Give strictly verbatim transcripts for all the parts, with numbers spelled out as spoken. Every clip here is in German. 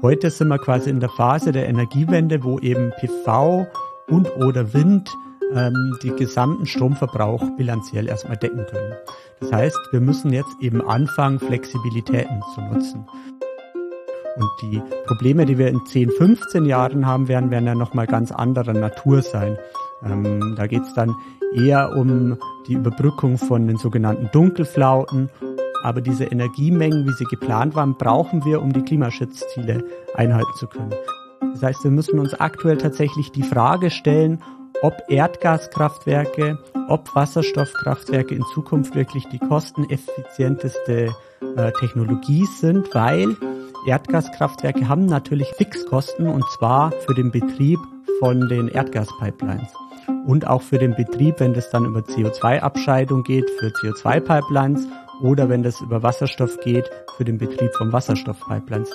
Heute sind wir quasi in der Phase der Energiewende, wo eben P V und oder Wind ähm, die gesamten Stromverbrauch bilanziell erstmal decken können. Das heißt, wir müssen jetzt eben anfangen, Flexibilitäten zu nutzen. Und die Probleme, die wir in zehn, fünfzehn Jahren haben werden, werden ja nochmal ganz anderer Natur sein. Ähm, da geht es dann eher um die Überbrückung von den sogenannten Dunkelflauten. Aber diese Energiemengen, wie sie geplant waren, brauchen wir, um die Klimaschutzziele einhalten zu können. Das heißt, wir müssen uns aktuell tatsächlich die Frage stellen, ob Erdgaskraftwerke, ob Wasserstoffkraftwerke in Zukunft wirklich die kosteneffizienteste äh, Technologie sind, weil Erdgaskraftwerke haben natürlich Fixkosten, und zwar für den Betrieb von den Erdgaspipelines und auch für den Betrieb, wenn das dann über C O zwei Abscheidung geht, für C O zwei Pipelines oder wenn das über Wasserstoff geht, für den Betrieb von Wasserstoffpipelines.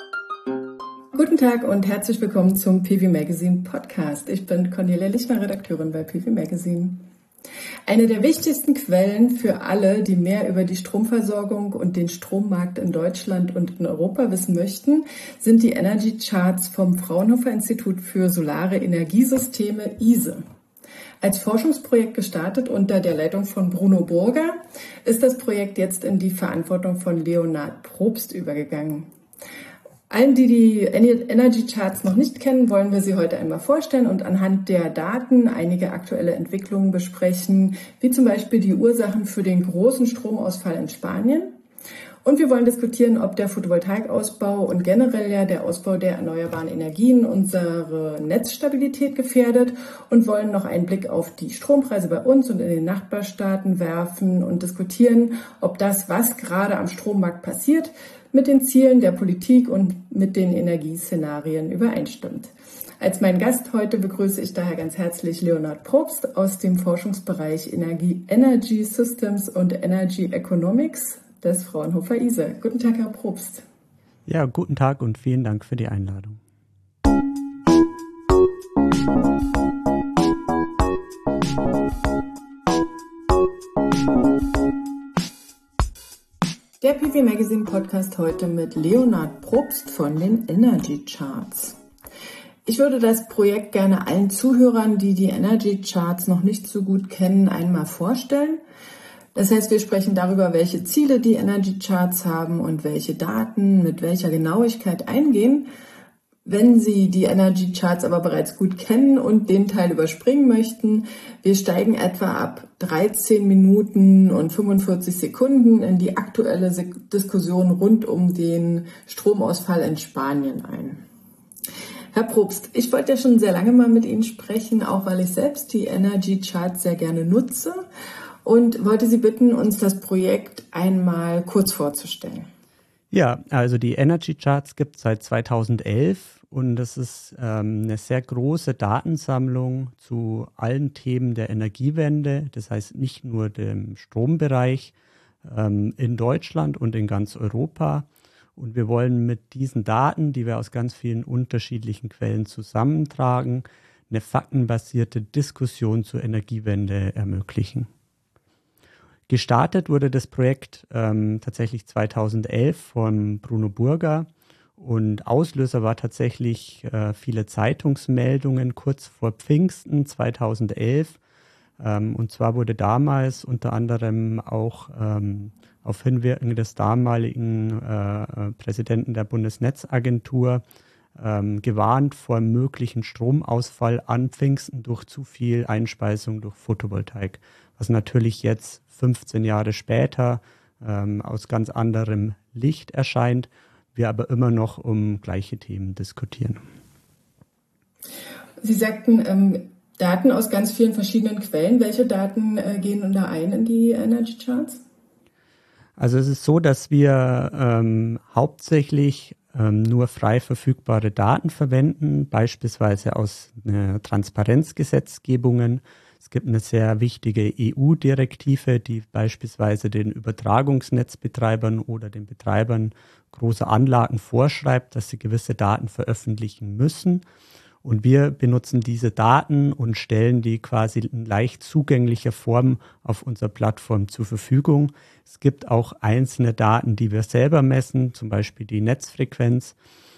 Guten Tag und herzlich willkommen zum P V Magazine Podcast. Ich bin Cornelia Lichtner, Redakteurin bei P V Magazine. Eine der wichtigsten Quellen für alle, die mehr über die Stromversorgung und den Strommarkt in Deutschland und in Europa wissen möchten, sind die Energy Charts vom Fraunhofer Institut für Solare Energiesysteme I S E. Als Forschungsprojekt gestartet unter der Leitung von Bruno Burger ist das Projekt jetzt in die Verantwortung von Leonhard Probst übergegangen. Allen, die die Energy Charts noch nicht kennen, wollen wir sie heute einmal vorstellen und anhand der Daten einige aktuelle Entwicklungen besprechen, wie zum Beispiel die Ursachen für den großen Stromausfall in Spanien. Und wir wollen diskutieren, ob der Photovoltaikausbau und generell ja der Ausbau der erneuerbaren Energien unsere Netzstabilität gefährdet, und wollen noch einen Blick auf die Strompreise bei uns und in den Nachbarstaaten werfen und diskutieren, ob das, was gerade am Strommarkt passiert, mit den Zielen der Politik und mit den Energieszenarien übereinstimmt. Als meinen Gast heute begrüße ich daher ganz herzlich Leonhard Probst aus dem Forschungsbereich Energie, Energy Systems und Energy Economics des Fraunhofer I S E. Guten Tag, Herr Probst. Ja, guten Tag und vielen Dank für die Einladung. Der P V Magazine Podcast heute mit Leonhard Probst von den Energy Charts. Ich würde das Projekt gerne allen Zuhörern, die die Energy Charts noch nicht so gut kennen, einmal vorstellen. Das heißt, wir sprechen darüber, welche Ziele die Energy Charts haben und welche Daten mit welcher Genauigkeit eingehen. Wenn Sie die Energy Charts aber bereits gut kennen und den Teil überspringen möchten, wir steigen etwa ab dreizehn Minuten und fünfundvierzig Sekunden in die aktuelle Diskussion rund um den Stromausfall in Spanien ein. Herr Probst, ich wollte ja schon sehr lange mal mit Ihnen sprechen, auch weil ich selbst die Energy Charts sehr gerne nutze, und wollte Sie bitten, uns das Projekt einmal kurz vorzustellen. Ja, also die Energy Charts gibt es seit zweitausendelf und das ist ähm, eine sehr große Datensammlung zu allen Themen der Energiewende, das heißt nicht nur dem Strombereich ähm, in Deutschland und in ganz Europa. Und wir wollen mit diesen Daten, die wir aus ganz vielen unterschiedlichen Quellen zusammentragen, eine faktenbasierte Diskussion zur Energiewende ermöglichen. Gestartet wurde das Projekt ähm, tatsächlich zweitausendelf von Bruno Burger, und Auslöser war tatsächlich äh, viele Zeitungsmeldungen kurz vor Pfingsten zweitausendelf. Ähm, und zwar wurde damals unter anderem auch ähm, auf Hinwirken des damaligen äh, Präsidenten der Bundesnetzagentur ähm, gewarnt vor einem möglichen Stromausfall an Pfingsten durch zu viel Einspeisung durch Photovoltaik, was natürlich jetzt fünfzehn Jahre später ähm, aus ganz anderem Licht erscheint, wir aber immer noch um gleiche Themen diskutieren. Sie sagten ähm, Daten aus ganz vielen verschiedenen Quellen. Welche Daten äh, gehen da ein in die Energy Charts? Also es ist so, dass wir ähm, hauptsächlich ähm, nur frei verfügbare Daten verwenden, beispielsweise aus äh, Transparenzgesetzgebungen. Es gibt eine sehr wichtige E U-Direktive, die beispielsweise den Übertragungsnetzbetreibern oder den Betreibern großer Anlagen vorschreibt, dass sie gewisse Daten veröffentlichen müssen. Und wir benutzen diese Daten und stellen die quasi in leicht zugänglicher Form auf unserer Plattform zur Verfügung. Es gibt auch einzelne Daten, die wir selber messen, zum Beispiel die Netzfrequenz.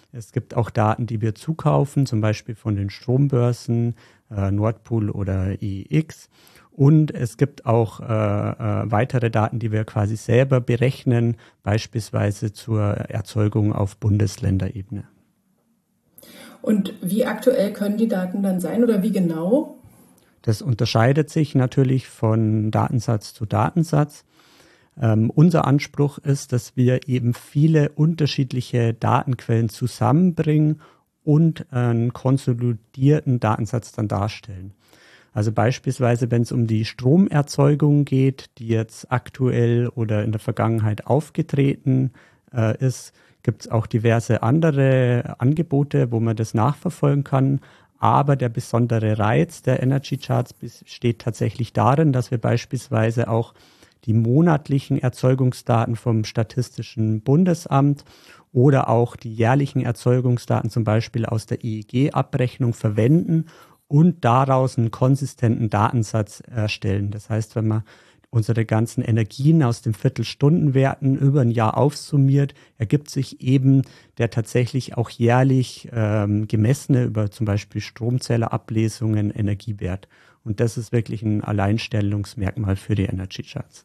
Es gibt auch Daten, die wir zukaufen, zum Beispiel von den Strombörsen, äh, Nordpool oder E E X. Und es gibt auch äh, äh, weitere Daten, die wir quasi selber berechnen, beispielsweise zur Erzeugung auf Bundesländerebene. Und wie aktuell können die Daten dann sein oder wie genau? Das unterscheidet sich natürlich von Datensatz zu Datensatz. Ähm, unser Anspruch ist, dass wir eben viele unterschiedliche Datenquellen zusammenbringen und einen konsolidierten Datensatz dann darstellen. Also beispielsweise, wenn es um die Stromerzeugung geht, die jetzt aktuell oder in der Vergangenheit aufgetreten äh, ist, gibt es auch diverse andere Angebote, wo man das nachverfolgen kann. Aber der besondere Reiz der Energy Charts besteht tatsächlich darin, dass wir beispielsweise auch die monatlichen Erzeugungsdaten vom Statistischen Bundesamt oder auch die jährlichen Erzeugungsdaten zum Beispiel aus der E E G-Abrechnung verwenden und daraus einen konsistenten Datensatz erstellen. Das heißt, wenn man unsere ganzen Energien aus den Viertelstundenwerten über ein Jahr aufsummiert, ergibt sich eben der tatsächlich auch jährlich ähm, gemessene über zum Beispiel Stromzählerablesungen Energiewert. Und das ist wirklich ein Alleinstellungsmerkmal für die Energy Charts.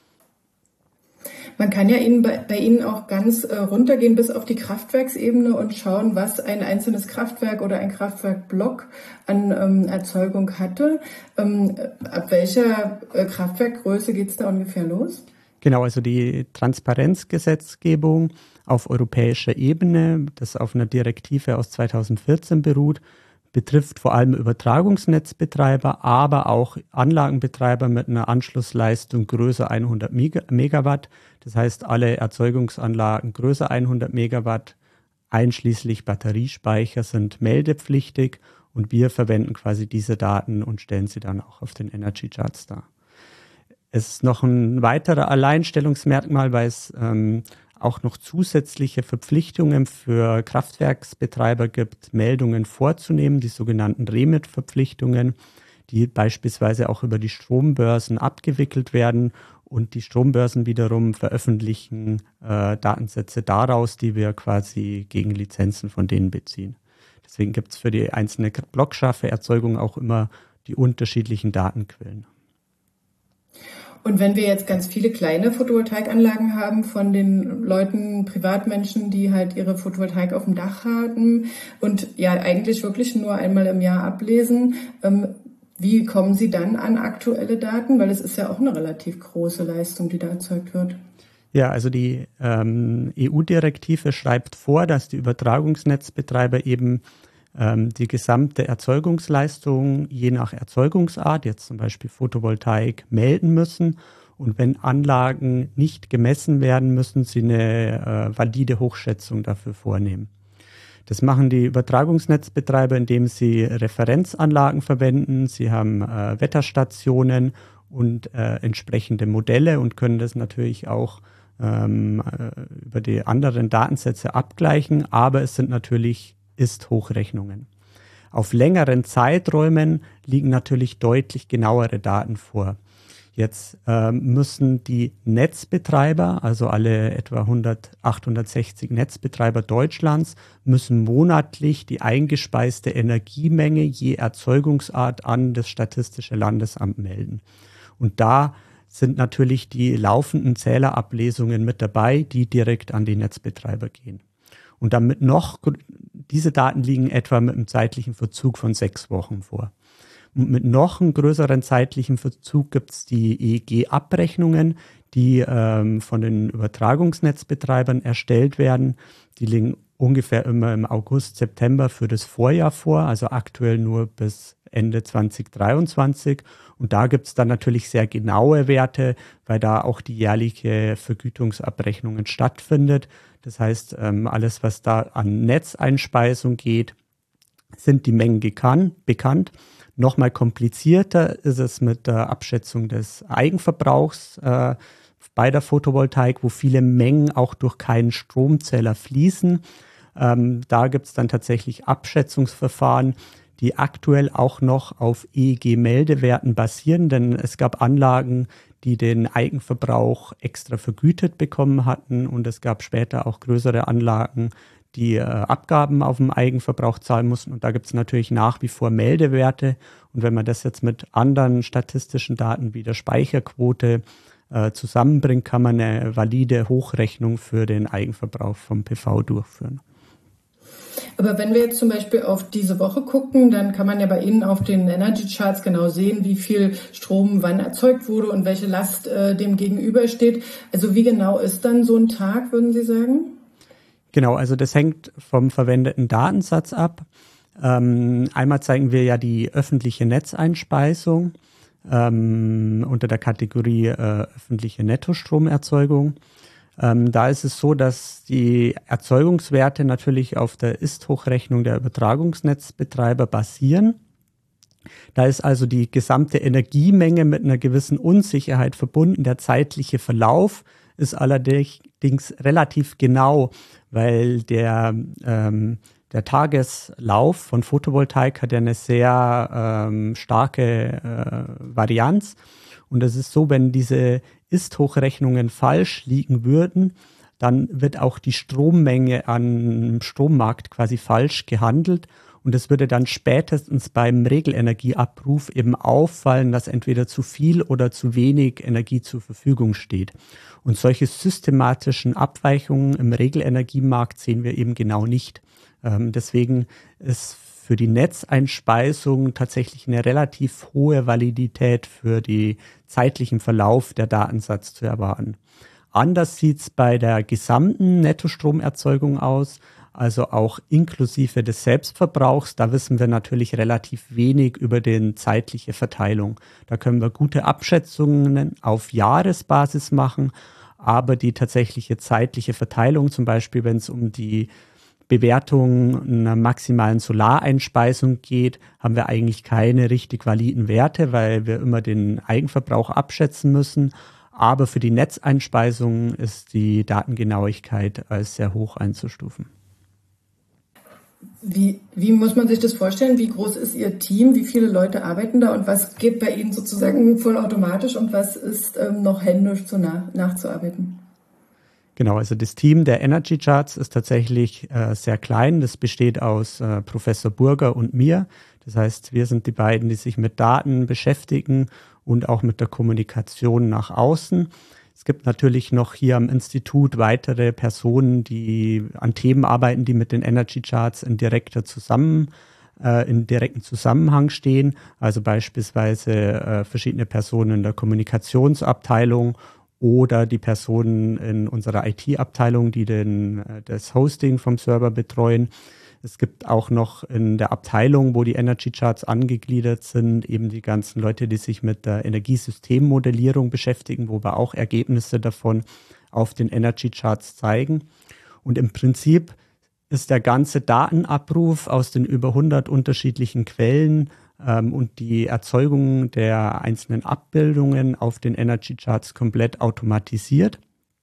Man kann ja Ihnen bei, bei Ihnen auch ganz äh, runtergehen bis auf die Kraftwerksebene und schauen, was ein einzelnes Kraftwerk oder ein Kraftwerkblock an ähm, Erzeugung hatte. Ähm, ab welcher äh, Kraftwerkgröße geht es da ungefähr los? Genau, also die Transparenzgesetzgebung auf europäischer Ebene, das auf einer Direktive aus zweitausendvierzehn beruht, betrifft vor allem Übertragungsnetzbetreiber, aber auch Anlagenbetreiber mit einer Anschlussleistung größer hundert Megawatt. Das heißt, alle Erzeugungsanlagen größer hundert Megawatt, einschließlich Batteriespeicher, sind meldepflichtig und wir verwenden quasi diese Daten und stellen sie dann auch auf den Energy Charts dar. Es ist noch ein weiterer Alleinstellungsmerkmal, weil es ähm, auch noch zusätzliche Verpflichtungen für Kraftwerksbetreiber gibt, Meldungen vorzunehmen, die sogenannten REMIT-Verpflichtungen, die beispielsweise auch über die Strombörsen abgewickelt werden und die Strombörsen wiederum veröffentlichen äh, Datensätze daraus, die wir quasi gegen Lizenzen von denen beziehen. Deswegen gibt es für die einzelne blockscharfe Erzeugung auch immer die unterschiedlichen Datenquellen. Und wenn wir jetzt ganz viele kleine Photovoltaikanlagen haben von den Leuten, Privatmenschen, die halt ihre Photovoltaik auf dem Dach haben und ja eigentlich wirklich nur einmal im Jahr ablesen, ähm, wie kommen Sie dann an aktuelle Daten? Weil es ist ja auch eine relativ große Leistung, die da erzeugt wird. Ja, also die ähm, E U-Direktive schreibt vor, dass die Übertragungsnetzbetreiber eben die gesamte Erzeugungsleistung je nach Erzeugungsart, jetzt zum Beispiel Photovoltaik, melden müssen. Und wenn Anlagen nicht gemessen werden, müssen sie eine äh, valide Hochschätzung dafür vornehmen. Das machen die Übertragungsnetzbetreiber, indem sie Referenzanlagen verwenden. Sie haben äh, Wetterstationen und äh, entsprechende Modelle und können das natürlich auch ähm, äh, über die anderen Datensätze abgleichen. Aber es sind natürlich Ist-Hochrechnungen. Auf längeren Zeiträumen liegen natürlich deutlich genauere Daten vor. Jetzt äh, müssen die Netzbetreiber, also alle etwa hundert, achthundertsechzig Netzbetreiber Deutschlands, müssen monatlich die eingespeiste Energiemenge je Erzeugungsart an das Statistische Landesamt melden. Und da sind natürlich die laufenden Zählerablesungen mit dabei, die direkt an die Netzbetreiber gehen. Und damit noch, diese Daten liegen etwa mit einem zeitlichen Verzug von sechs Wochen vor. Und mit noch einem größeren zeitlichen Verzug gibt es die E E G-Abrechnungen, die ähm, von den Übertragungsnetzbetreibern erstellt werden. Die liegen ungefähr immer im August, September für das Vorjahr vor, also aktuell nur bis Ende zwanzig dreiundzwanzig. Und da gibt es dann natürlich sehr genaue Werte, weil da auch die jährliche Vergütungsabrechnungen stattfindet. Das heißt, ähm, alles, was da an Netzeinspeisung geht, sind die Mengen gekan- bekannt. Nochmal komplizierter ist es mit der Abschätzung des Eigenverbrauchs äh, bei der Photovoltaik, wo viele Mengen auch durch keinen Stromzähler fließen. Ähm, da gibt es dann tatsächlich Abschätzungsverfahren, die aktuell auch noch auf E E G-Meldewerten basieren, denn es gab Anlagen, die den Eigenverbrauch extra vergütet bekommen hatten und es gab später auch größere Anlagen, die äh, Abgaben auf dem Eigenverbrauch zahlen mussten. Und da gibt es natürlich nach wie vor Meldewerte. Und wenn man das jetzt mit anderen statistischen Daten wie der Speicherquote äh, zusammenbringt, kann man eine valide Hochrechnung für den Eigenverbrauch vom P V durchführen. Aber wenn wir jetzt zum Beispiel auf diese Woche gucken, dann kann man ja bei Ihnen auf den Energy Charts genau sehen, wie viel Strom wann erzeugt wurde und welche Last äh, dem gegenübersteht. Also wie genau ist dann so ein Tag, würden Sie sagen? Genau, also das hängt vom verwendeten Datensatz ab. Ähm, einmal zeigen wir ja die öffentliche Netzeinspeisung ähm, unter der Kategorie äh, öffentliche Nettostromerzeugung. Ähm, da ist es so, dass die Erzeugungswerte natürlich auf der Ist-Hochrechnung der Übertragungsnetzbetreiber basieren. Da ist also die gesamte Energiemenge mit einer gewissen Unsicherheit verbunden. Der zeitliche Verlauf ist allerdings relativ genau, weil der, ähm, der Tageslauf von Photovoltaik hat ja eine sehr ähm, starke äh, Varianz. Und es ist so, wenn diese Ist-Hochrechnungen falsch liegen würden, dann wird auch die Strommenge am Strommarkt quasi falsch gehandelt. Und es würde dann spätestens beim Regelenergieabruf eben auffallen, dass entweder zu viel oder zu wenig Energie zur Verfügung steht. Und solche systematischen Abweichungen im Regelenergiemarkt sehen wir eben genau nicht. Ähm, deswegen ist für die Netzeinspeisung tatsächlich eine relativ hohe Validität für den zeitlichen Verlauf der Datensatz zu erwarten. Anders sieht es bei der gesamten Nettostromerzeugung aus, also auch inklusive des Selbstverbrauchs. Da wissen wir natürlich relativ wenig über die zeitliche Verteilung. Da können wir gute Abschätzungen auf Jahresbasis machen, aber die tatsächliche zeitliche Verteilung, zum Beispiel wenn es um die Bewertung einer maximalen Solareinspeisung geht, haben wir eigentlich keine richtig validen Werte, weil wir immer den Eigenverbrauch abschätzen müssen. Aber für die Netzeinspeisung ist die Datengenauigkeit als sehr hoch einzustufen. Wie, wie muss man sich das vorstellen? Wie groß ist Ihr Team? Wie viele Leute arbeiten da? Und was geht bei Ihnen sozusagen vollautomatisch und was ist ähm, noch händisch zu nach, nachzuarbeiten? Genau, also das Team der Energy Charts ist tatsächlich äh, sehr klein. Das besteht aus äh, Professor Burger und mir. Das heißt, wir sind die beiden, die sich mit Daten beschäftigen und auch mit der Kommunikation nach außen. Es gibt natürlich noch hier am Institut weitere Personen, die an Themen arbeiten, die mit den Energy Charts in direkter zusammen, äh, in direkten Zusammenhang stehen. Also beispielsweise äh, verschiedene Personen in der Kommunikationsabteilung oder die Personen in unserer I T-Abteilung, die den, das Hosting vom Server betreuen. Es gibt auch noch in der Abteilung, wo die Energy Charts angegliedert sind, eben die ganzen Leute, die sich mit der Energiesystemmodellierung beschäftigen, wo wir auch Ergebnisse davon auf den Energy Charts zeigen. Und im Prinzip ist der ganze Datenabruf aus den über hundert unterschiedlichen Quellen ähm, und die Erzeugung der einzelnen Abbildungen auf den Energy Charts komplett automatisiert.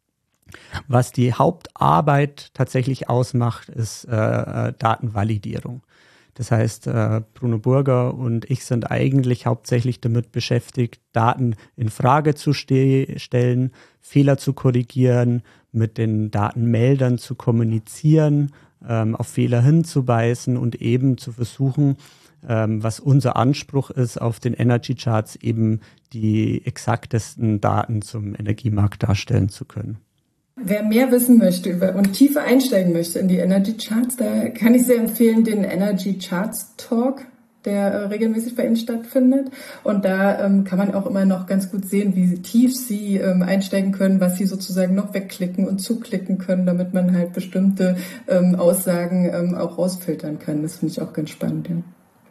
Was die Hauptarbeit tatsächlich ausmacht, ist äh, Datenvalidierung. Das heißt, äh, Bruno Burger und ich sind eigentlich hauptsächlich damit beschäftigt, Daten in Frage zu ste- stellen, Fehler zu korrigieren, mit den Datenmeldern zu kommunizieren, ähm, auf Fehler hinzuweisen und eben zu versuchen, ähm, was unser Anspruch ist, auf den Energy Charts eben die exaktesten Daten zum Energiemarkt darstellen zu können. Wer mehr wissen möchte über und tiefer einsteigen möchte in die Energy Charts, da kann ich sehr empfehlen den Energy Charts Talk, der äh, regelmäßig bei Ihnen stattfindet. Und da ähm, kann man auch immer noch ganz gut sehen, wie tief Sie ähm, einsteigen können, was Sie sozusagen noch wegklicken und zuklicken können, damit man halt bestimmte ähm, Aussagen ähm, auch rausfiltern kann. Das finde ich auch ganz spannend. Ja.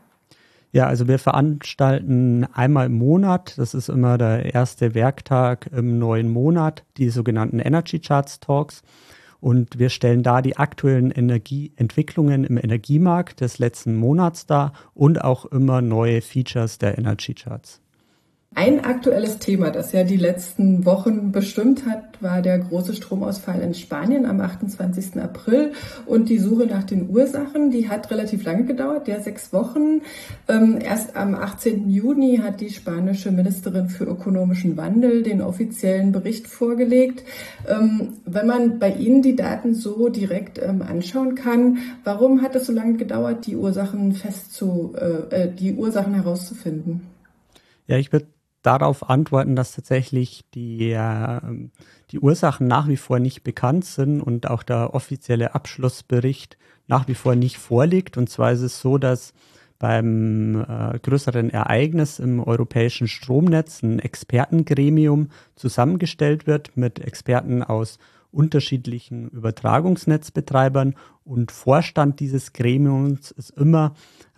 Ja, also wir veranstalten einmal im Monat, das ist immer der erste Werktag im neuen Monat, die sogenannten Energy Charts Talks. Und wir stellen da die aktuellen Energieentwicklungen im Energiemarkt des letzten Monats dar und auch immer neue Features der Energy Charts. Ein aktuelles Thema, das ja die letzten Wochen bestimmt hat, war der große Stromausfall in Spanien am achtundzwanzigsten April und die Suche nach den Ursachen, die hat relativ lange gedauert, ja sechs Wochen. Ähm, erst am achtzehnten Juni hat die spanische Ministerin für ökonomischen Wandel den offiziellen Bericht vorgelegt. Ähm, wenn man bei Ihnen die Daten so direkt ähm, anschauen kann, warum hat es so lange gedauert, die Ursachen festzu, äh, die Ursachen herauszufinden? Ja, ich würde darauf antworten, dass tatsächlich die, äh, die Ursachen nach wie vor nicht bekannt sind und auch der offizielle Abschlussbericht nach wie vor nicht vorliegt. Und zwar ist es so, dass beim äh, größeren Ereignis im europäischen Stromnetz ein Expertengremium zusammengestellt wird mit Experten aus unterschiedlichen Übertragungsnetzbetreibern, und Vorstand dieses Gremiums ist immer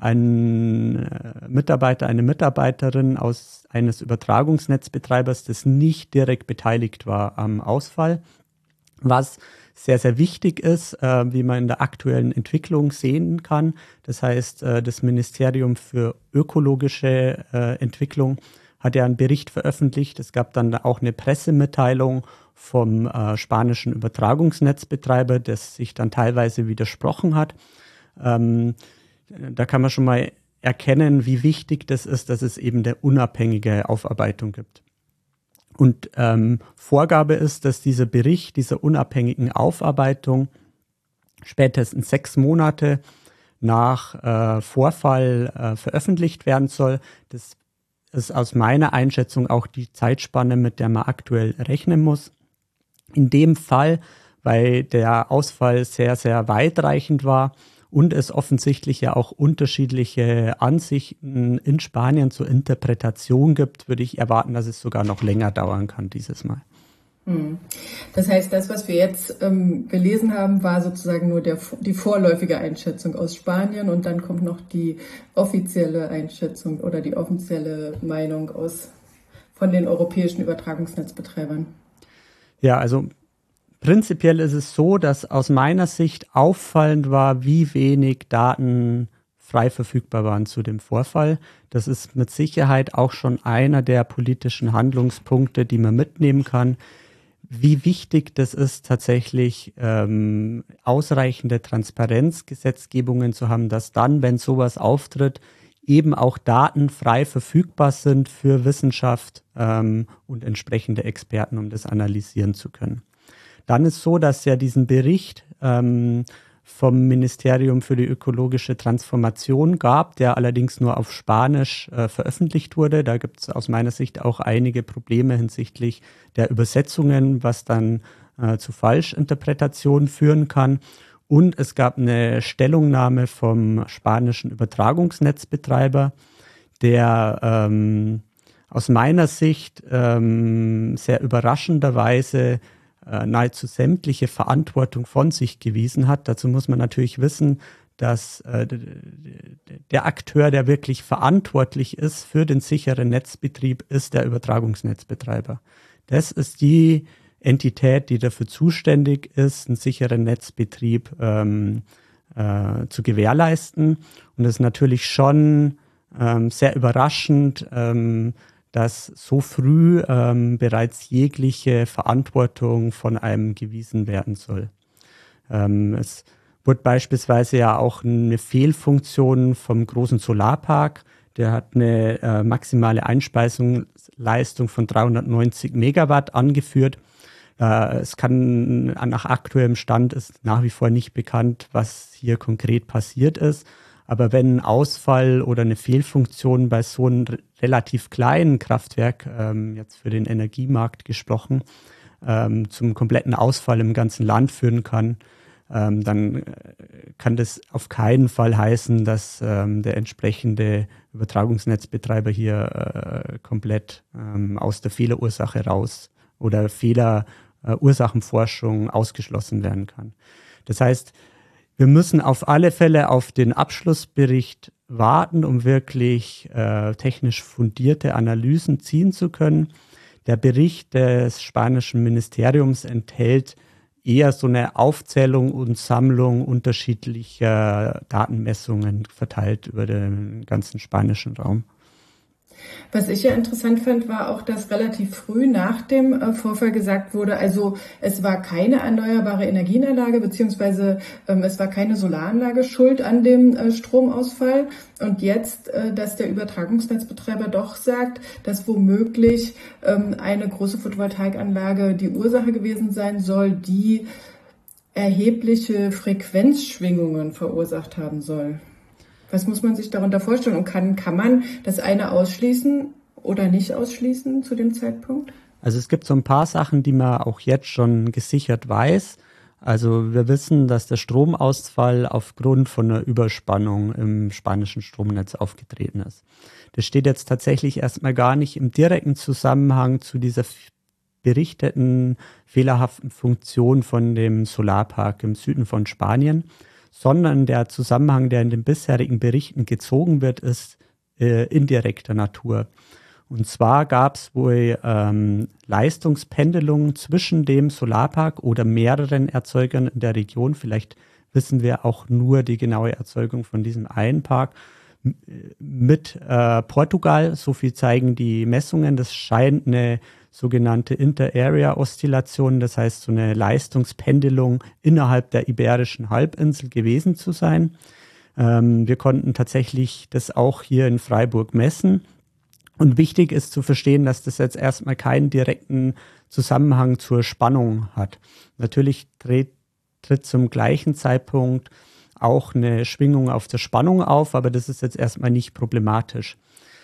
ein äh, Mitarbeiter, eine Mitarbeiterin aus eines Übertragungsnetzbetreibers, das nicht direkt beteiligt war am Ausfall, was sehr, sehr wichtig ist, äh, wie man in der aktuellen Entwicklung sehen kann. Das heißt, äh, das Ministerium für ökologische äh, Entwicklung hat ja einen Bericht veröffentlicht. Es gab dann auch eine Pressemitteilung vom äh, spanischen Übertragungsnetzbetreiber, das sich dann teilweise widersprochen hat. Ähm, da kann man schon mal erkennen, wie wichtig das ist, dass es eben eine unabhängige Aufarbeitung gibt. Und ähm, Vorgabe ist, dass dieser Bericht dieser unabhängigen Aufarbeitung spätestens sechs Monate nach äh, Vorfall äh, veröffentlicht werden soll. Das ist aus meiner Einschätzung auch die Zeitspanne, mit der man aktuell rechnen muss. In dem Fall, weil der Ausfall sehr, sehr weitreichend war und es offensichtlich ja auch unterschiedliche Ansichten in Spanien zur Interpretation gibt, würde ich erwarten, dass es sogar noch länger dauern kann dieses Mal. Das heißt, das, was wir jetzt ähm, gelesen haben, war sozusagen nur der, die vorläufige Einschätzung aus Spanien, und dann kommt noch die offizielle Einschätzung oder die offizielle Meinung aus von den europäischen Übertragungsnetzbetreibern. Ja, also prinzipiell ist es so, dass aus meiner Sicht auffallend war, wie wenig Daten frei verfügbar waren zu dem Vorfall. Das ist mit Sicherheit auch schon einer der politischen Handlungspunkte, die man mitnehmen kann. Wie wichtig das ist, tatsächlich ähm, ausreichende Transparenzgesetzgebungen zu haben, dass dann, wenn sowas auftritt, eben auch Daten frei verfügbar sind für Wissenschaft ähm, und entsprechende Experten, um das analysieren zu können. Dann ist so, dass ja diesen Bericht ähm, vom Ministerium für die ökologische Transformation gab, der allerdings nur auf Spanisch äh, veröffentlicht wurde. Da gibt es aus meiner Sicht auch einige Probleme hinsichtlich der Übersetzungen, was dann äh, zu Falschinterpretationen führen kann. Und es gab eine Stellungnahme vom spanischen Übertragungsnetzbetreiber, der ähm, aus meiner Sicht ähm, sehr überraschenderweise äh, nahezu sämtliche Verantwortung von sich gewiesen hat. Dazu muss man natürlich wissen, dass äh, der Akteur, der wirklich verantwortlich ist für den sicheren Netzbetrieb, ist der Übertragungsnetzbetreiber. Das ist die Entität, die dafür zuständig ist, einen sicheren Netzbetrieb ähm, äh, zu gewährleisten. Und es ist natürlich schon ähm, sehr überraschend, ähm, dass so früh ähm, bereits jegliche Verantwortung von einem gewiesen werden soll. Ähm, es wurde beispielsweise ja auch eine Fehlfunktion vom großen Solarpark. Der hat eine äh, maximale Einspeisungsleistung von dreihundertneunzig Megawatt angeführt. Äh, es kann, nach aktuellem Stand ist nach wie vor nicht bekannt, was hier konkret passiert ist. Aber wenn ein Ausfall oder eine Fehlfunktion bei so einem relativ kleinen Kraftwerk, ähm, jetzt für den Energiemarkt gesprochen, ähm, zum kompletten Ausfall im ganzen Land führen kann, ähm, dann kann das auf keinen Fall heißen, dass ähm, der entsprechende Übertragungsnetzbetreiber hier äh, komplett ähm, aus der Fehlerursache raus oder Fehlerursachenforschung ausgeschlossen werden kann. Das heißt, wir müssen auf alle Fälle auf den Abschlussbericht warten, um wirklich äh, technisch fundierte Analysen ziehen zu können. Der Bericht des spanischen Ministeriums enthält eher so eine Aufzählung und Sammlung unterschiedlicher Datenmessungen verteilt über den ganzen spanischen Raum. Was ich ja interessant fand, war auch, dass relativ früh nach dem äh, Vorfall gesagt wurde, also es war keine erneuerbare Energienanlage, beziehungsweise ähm, es war keine Solaranlage schuld an dem äh, Stromausfall. Und jetzt, äh, dass der Übertragungsnetzbetreiber doch sagt, dass womöglich ähm, eine große Photovoltaikanlage die Ursache gewesen sein soll, die erhebliche Frequenzschwingungen verursacht haben soll. Was muss man sich darunter vorstellen? Und kann, kann man das eine ausschließen oder nicht ausschließen zu dem Zeitpunkt? Also es gibt so ein paar Sachen, die man auch jetzt schon gesichert weiß. Also wir wissen, dass der Stromausfall aufgrund von einer Überspannung im spanischen Stromnetz aufgetreten ist. Das steht jetzt tatsächlich erstmal gar nicht im direkten Zusammenhang zu dieser berichteten fehlerhaften Funktion von dem Solarpark im Süden von Spanien, sondern der Zusammenhang, der in den bisherigen Berichten gezogen wird, ist äh, indirekter Natur. Und zwar gab es wohl ähm, Leistungspendelungen zwischen dem Solarpark oder mehreren Erzeugern in der Region. Vielleicht wissen wir auch nur die genaue Erzeugung von diesem einen Park m- mit äh, Portugal. So viel zeigen die Messungen. Das scheint eine sogenannte Inter-Area-Oszillation, das heißt so eine Leistungspendelung innerhalb der Iberischen Halbinsel gewesen zu sein. Ähm, wir konnten tatsächlich das auch hier in Freiburg messen. Und wichtig ist zu verstehen, dass das jetzt erstmal keinen direkten Zusammenhang zur Spannung hat. Natürlich tritt, tritt zum gleichen Zeitpunkt auch eine Schwingung auf der Spannung auf, aber das ist jetzt erstmal nicht problematisch.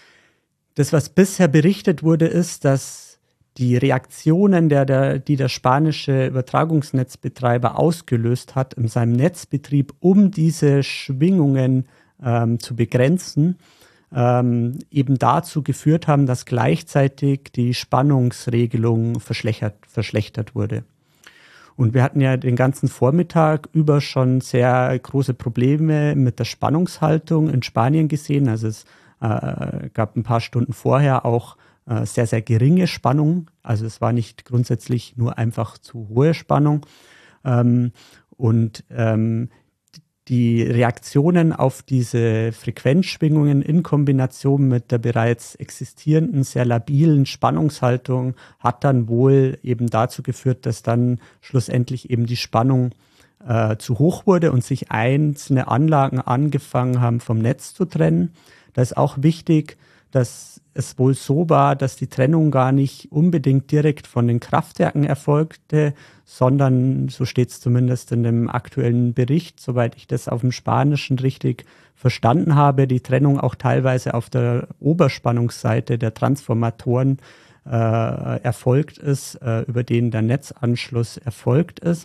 Das, was bisher berichtet wurde, ist, dass die Reaktionen, der, der, die der spanische Übertragungsnetzbetreiber ausgelöst hat in seinem Netzbetrieb, um diese Schwingungen ähm, zu begrenzen, ähm, eben dazu geführt haben, dass gleichzeitig die Spannungsregelung verschlechtert, verschlechtert wurde. Und wir hatten ja den ganzen Vormittag über schon sehr große Probleme mit der Spannungshaltung in Spanien gesehen. Also es äh, gab ein paar Stunden vorher auch sehr, sehr geringe Spannung. Also es war nicht grundsätzlich nur einfach zu hohe Spannung. Ähm, und ähm, die Reaktionen auf diese Frequenzschwingungen in Kombination mit der bereits existierenden, sehr labilen Spannungshaltung hat dann wohl eben dazu geführt, dass dann schlussendlich eben die Spannung äh, zu hoch wurde und sich einzelne Anlagen angefangen haben, vom Netz zu trennen. Da ist auch wichtig, dass es wohl so war, dass die Trennung gar nicht unbedingt direkt von den Kraftwerken erfolgte, sondern, so steht es zumindest in dem aktuellen Bericht, soweit ich das auf dem Spanischen richtig verstanden habe, die Trennung auch teilweise auf der Oberspannungsseite der Transformatoren äh, erfolgt ist, äh, über denen der Netzanschluss erfolgt ist.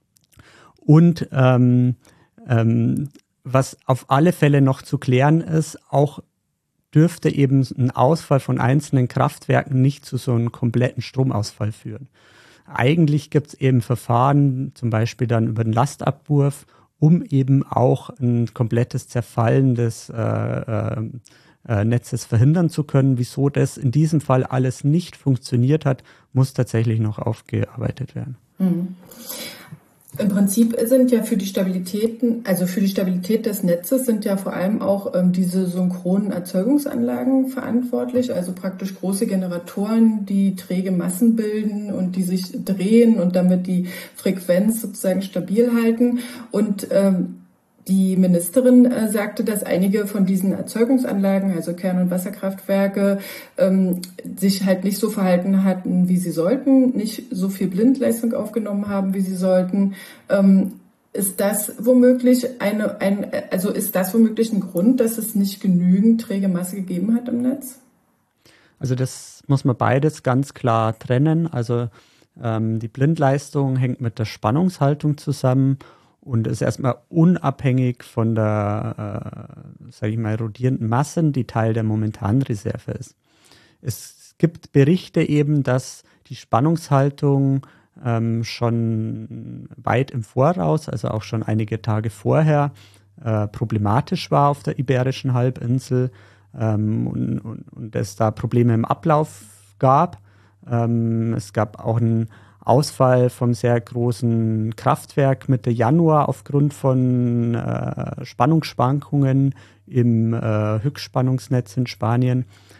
Und ähm, ähm, was auf alle Fälle noch zu klären ist, auch dürfte eben ein Ausfall von einzelnen Kraftwerken nicht zu so einem kompletten Stromausfall führen. Eigentlich gibt es eben Verfahren, zum Beispiel dann über den Lastabwurf, um eben auch ein komplettes Zerfallen des äh, äh, Netzes verhindern zu können. Wieso das in diesem Fall alles nicht funktioniert hat, muss tatsächlich noch aufgearbeitet werden. Mhm. Im Prinzip sind ja für die Stabilitäten, also für die Stabilität des Netzes sind ja vor allem auch ähm, diese synchronen Erzeugungsanlagen verantwortlich, also praktisch große Generatoren, die träge Massen bilden und die sich drehen und damit die Frequenz sozusagen stabil halten. Und ähm, die Ministerin äh, sagte, dass einige von diesen Erzeugungsanlagen, also Kern- und Wasserkraftwerke, ähm, sich halt nicht so verhalten hatten, wie sie sollten, nicht so viel Blindleistung aufgenommen haben, wie sie sollten. Ähm, ist das womöglich eine, ein, also ist das womöglich ein Grund, dass es nicht genügend träge Masse gegeben hat im Netz? Also das muss man beides ganz klar trennen. Also ähm, die Blindleistung hängt mit der Spannungshaltung zusammen und ist erstmal unabhängig von der, äh, sage ich mal, rodierenden Masse, die Teil der momentanen Reserve ist. Es gibt Berichte eben, dass die Spannungshaltung ähm, schon weit im Voraus, also auch schon einige Tage vorher, äh, problematisch war auf der Iberischen Halbinsel ähm, und, und, und es da Probleme im Ablauf gab. Ähm, es gab auch einen Ausfall vom sehr großen Kraftwerk Mitte Januar aufgrund von äh, Spannungsschwankungen im äh, Höchstspannungsnetz in Spanien,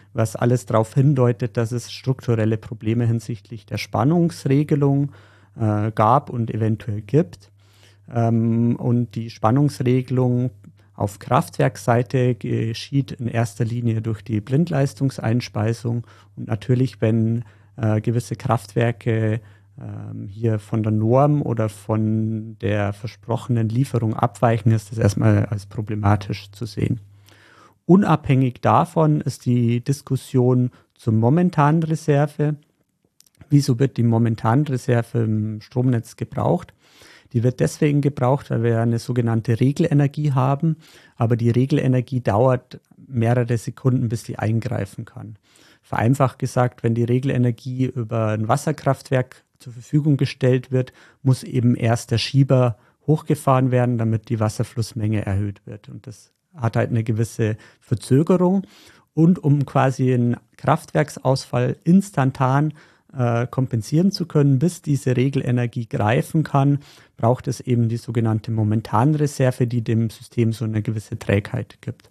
was alles darauf hindeutet, dass es strukturelle Probleme hinsichtlich der Spannungsregelung äh, gab und eventuell gibt. Ähm, und die Spannungsregelung auf Kraftwerksseite geschieht in erster Linie durch die Blindleistungseinspeisung. Und natürlich, wenn äh, gewisse Kraftwerke ähm, hier von der Norm oder von der versprochenen Lieferung abweichen, ist das erstmal als problematisch zu sehen. Unabhängig davon ist die Diskussion zur momentanen Reserve. Wieso wird die momentane Reserve im Stromnetz gebraucht? Die wird deswegen gebraucht, weil wir eine sogenannte Regelenergie haben, aber die Regelenergie dauert mehrere Sekunden, bis die eingreifen kann. Vereinfacht gesagt, wenn die Regelenergie über ein Wasserkraftwerk zur Verfügung gestellt wird, muss eben erst der Schieber hochgefahren werden, damit die Wasserflussmenge erhöht wird. Und das hat halt eine gewisse Verzögerung. Und um quasi einen Kraftwerksausfall instantan äh, kompensieren zu können, bis diese Regelenergie greifen kann, braucht es eben die sogenannte Momentanreserve, die dem System so eine gewisse Trägheit gibt.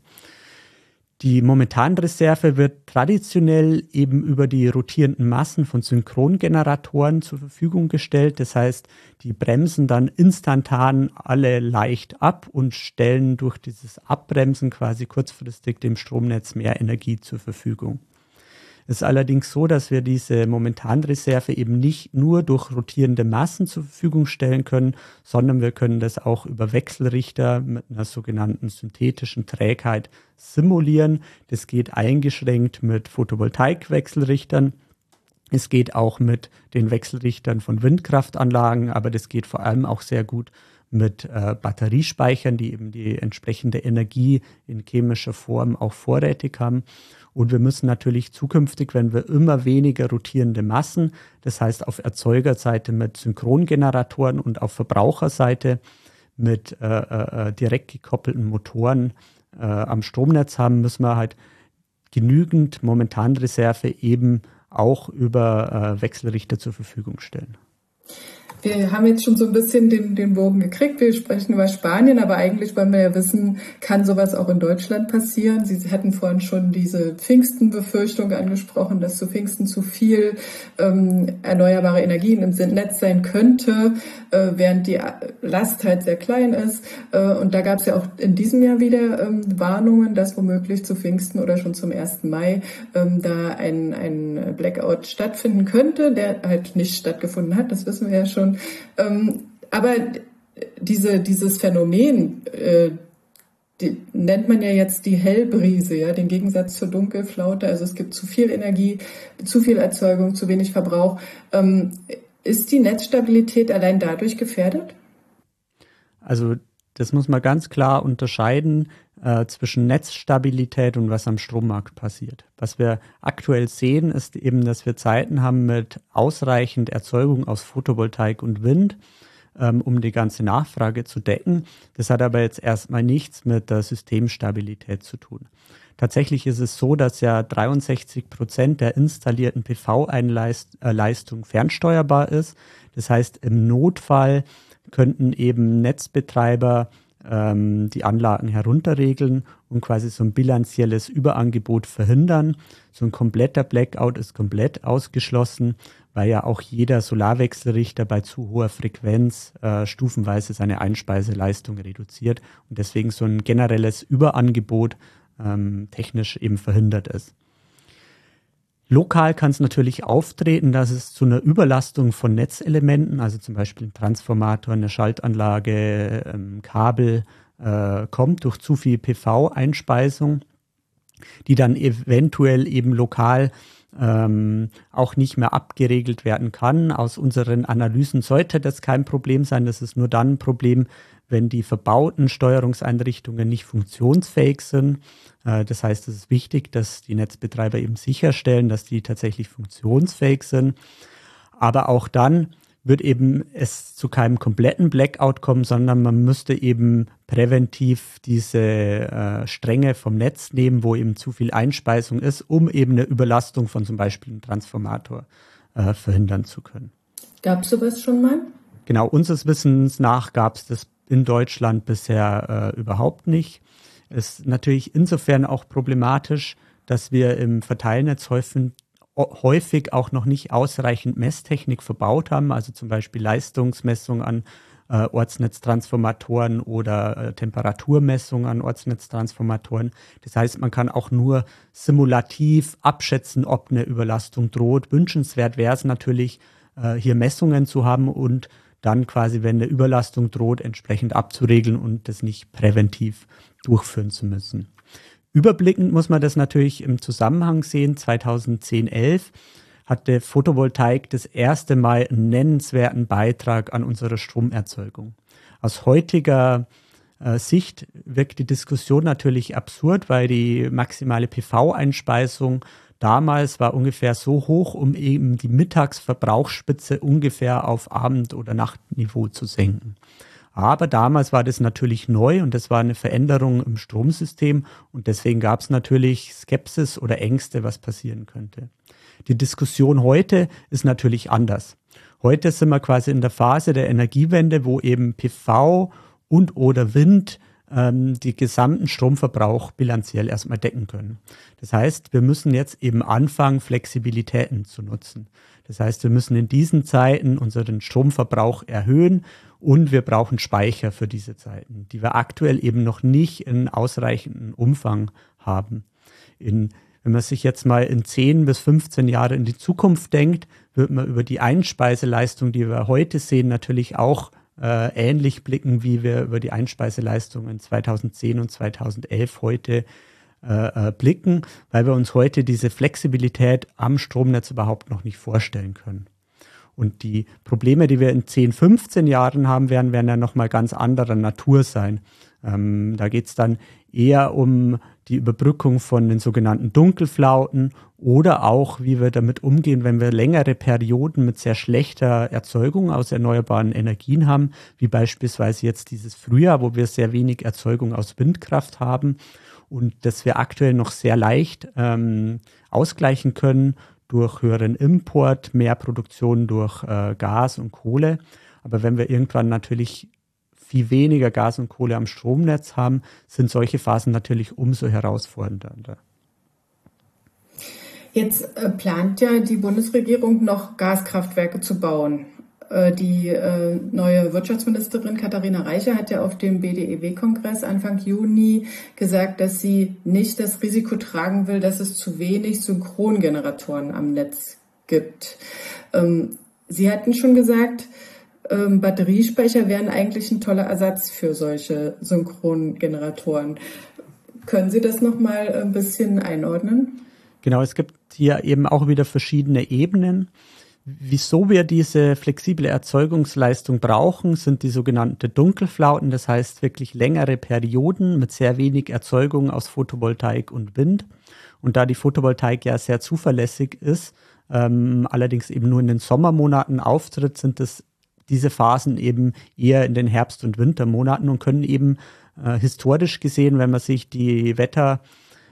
Die Momentanreserve wird traditionell eben über die rotierenden Massen von Synchrongeneratoren zur Verfügung gestellt. Das heißt, die bremsen dann instantan alle leicht ab und stellen durch dieses Abbremsen quasi kurzfristig dem Stromnetz mehr Energie zur Verfügung. Es ist allerdings so, dass wir diese Momentanreserve eben nicht nur durch rotierende Massen zur Verfügung stellen können, sondern wir können das auch über Wechselrichter mit einer sogenannten synthetischen Trägheit simulieren. Das geht eingeschränkt mit Photovoltaikwechselrichtern. Es geht auch mit den Wechselrichtern von Windkraftanlagen, aber das geht vor allem auch sehr gut mit äh, Batteriespeichern, die eben die entsprechende Energie in chemischer Form auch vorrätig haben. Und wir müssen natürlich zukünftig, wenn wir immer weniger rotierende Massen, das heißt auf Erzeugerseite mit Synchrongeneratoren und auf Verbraucherseite mit äh, äh, direkt gekoppelten Motoren äh, am Stromnetz haben, müssen wir halt genügend Momentanreserve eben auch über äh, Wechselrichter zur Verfügung stellen. Wir haben jetzt schon so ein bisschen den, den Bogen gekriegt. Wir sprechen über Spanien, aber eigentlich wollen wir ja wissen, kann sowas auch in Deutschland passieren? Sie hatten vorhin schon diese Pfingsten-Befürchtung angesprochen, dass zu Pfingsten zu viel ähm, erneuerbare Energien im Netz sein könnte, äh, während die Last halt sehr klein ist. Äh, und da gab es ja auch in diesem Jahr wieder ähm, Warnungen, dass womöglich zu Pfingsten oder schon zum ersten Mai ähm, da ein, ein Blackout stattfinden könnte, der halt nicht stattgefunden hat. Das wissen wir ja schon. Ähm, aber diese, dieses Phänomen, äh, die nennt man ja jetzt die Hellbrise, ja, den Gegensatz zur Dunkelflaute. Also es gibt zu viel Energie, zu viel Erzeugung, zu wenig Verbrauch. Ähm, ist die Netzstabilität allein dadurch gefährdet? Also das muss man ganz klar unterscheiden äh, zwischen Netzstabilität und was am Strommarkt passiert. Was wir aktuell sehen, ist eben, dass wir Zeiten haben mit ausreichend Erzeugung aus Photovoltaik und Wind, ähm, um die ganze Nachfrage zu decken. Das hat aber jetzt erstmal nichts mit der Systemstabilität zu tun. Tatsächlich ist es so, dass ja dreiundsechzig Prozent der installierten P V-Leistung fernsteuerbar ist. Das heißt, im Notfall könnten eben Netzbetreiber ähm, die Anlagen herunterregeln und quasi so ein bilanzielles Überangebot verhindern. So ein kompletter Blackout ist komplett ausgeschlossen, weil ja auch jeder Solarwechselrichter bei zu hoher Frequenz äh, stufenweise seine Einspeiseleistung reduziert und deswegen so ein generelles Überangebot ähm, technisch eben verhindert ist. Lokal kann es natürlich auftreten, dass es zu einer Überlastung von Netzelementen, also zum Beispiel ein Transformator, eine Schaltanlage, ähm, Kabel, äh, kommt durch zu viel P V-Einspeisung, die dann eventuell eben lokal ähm, auch nicht mehr abgeregelt werden kann. Aus unseren Analysen sollte das kein Problem sein. Das ist nur dann ein Problem, wenn die verbauten Steuerungseinrichtungen nicht funktionsfähig sind. Äh, das heißt, es ist wichtig, dass die Netzbetreiber eben sicherstellen, dass die tatsächlich funktionsfähig sind. Aber auch dann wird eben es zu keinem kompletten Blackout kommen, sondern man müsste eben präventiv diese äh, Stränge vom Netz nehmen, wo eben zu viel Einspeisung ist, um eben eine Überlastung von zum Beispiel einem Transformator äh, verhindern zu können. Gab es sowas schon mal? Genau, unseres Wissens nach gab es das in Deutschland bisher äh, überhaupt nicht. Ist natürlich insofern auch problematisch, dass wir im Verteilnetz häufig, häufig auch noch nicht ausreichend Messtechnik verbaut haben, also zum Beispiel Leistungsmessung an äh, Ortsnetztransformatoren oder äh, Temperaturmessung an Ortsnetztransformatoren. Das heißt, man kann auch nur simulativ abschätzen, ob eine Überlastung droht. Wünschenswert wäre es natürlich, äh, hier Messungen zu haben und dann quasi, wenn eine Überlastung droht, entsprechend abzuregeln und das nicht präventiv durchführen zu müssen. Überblickend muss man das natürlich im Zusammenhang sehen. zweitausendzehn, elf hatte Photovoltaik das erste Mal einen nennenswerten Beitrag an unsere Stromerzeugung. Aus heutiger äh, Sicht wirkt die Diskussion natürlich absurd, weil die maximale P V-Einspeisung damals war ungefähr so hoch, um eben die Mittagsverbrauchsspitze ungefähr auf Abend- oder Nachtniveau zu senken. Aber damals war das natürlich neu und das war eine Veränderung im Stromsystem und deswegen gab es natürlich Skepsis oder Ängste, was passieren könnte. Die Diskussion heute ist natürlich anders. Heute sind wir quasi in der Phase der Energiewende, wo eben P V und oder Wind ähm, die gesamten Stromverbrauch bilanziell erstmal decken können. Das heißt, wir müssen jetzt eben anfangen, Flexibilitäten zu nutzen. Das heißt, wir müssen in diesen Zeiten unseren Stromverbrauch erhöhen und wir brauchen Speicher für diese Zeiten, die wir aktuell eben noch nicht in ausreichendem Umfang haben. In, wenn man sich jetzt mal in zehn bis fünfzehn Jahre in die Zukunft denkt, wird man über die Einspeiseleistung, die wir heute sehen, natürlich auch äh, ähnlich blicken, wie wir über die Einspeiseleistung in zweitausendzehn und zweitausendelf heute äh, äh, blicken, weil wir uns heute diese Flexibilität am Stromnetz überhaupt noch nicht vorstellen können. Und die Probleme, die wir in zehn, fünfzehn Jahren haben werden, werden ja nochmal ganz anderer Natur sein. Ähm, da geht es dann eher um die Überbrückung von den sogenannten Dunkelflauten oder auch, wie wir damit umgehen, wenn wir längere Perioden mit sehr schlechter Erzeugung aus erneuerbaren Energien haben, wie beispielsweise jetzt dieses Frühjahr, wo wir sehr wenig Erzeugung aus Windkraft haben und das wir aktuell noch sehr leicht ähm, ausgleichen können durch höheren Import, mehr Produktion durch äh, Gas und Kohle. Aber wenn wir irgendwann natürlich viel weniger Gas und Kohle am Stromnetz haben, sind solche Phasen natürlich umso herausfordernder. Jetzt äh, plant ja die Bundesregierung noch Gaskraftwerke zu bauen. Äh, die äh, neue Wirtschaftsministerin Katharina Reiche hat ja auf dem B D E W-Kongress Anfang Juni gesagt, dass sie nicht das Risiko tragen will, dass es zu wenig Synchrongeneratoren am Netz gibt. Ähm, Sie hatten schon gesagt, ähm, Batteriespeicher wären eigentlich ein toller Ersatz für solche Synchrongeneratoren. Können Sie das noch mal ein bisschen einordnen? Genau, es gibt hier eben auch wieder verschiedene Ebenen. Wieso wir diese flexible Erzeugungsleistung brauchen, sind die sogenannten Dunkelflauten, das heißt wirklich längere Perioden mit sehr wenig Erzeugung aus Photovoltaik und Wind. Und da die Photovoltaik ja sehr zuverlässig ist, ähm, allerdings eben nur in den Sommermonaten auftritt, sind es diese Phasen eben eher in den Herbst- und Wintermonaten und können eben äh, historisch gesehen, wenn man sich die Wetter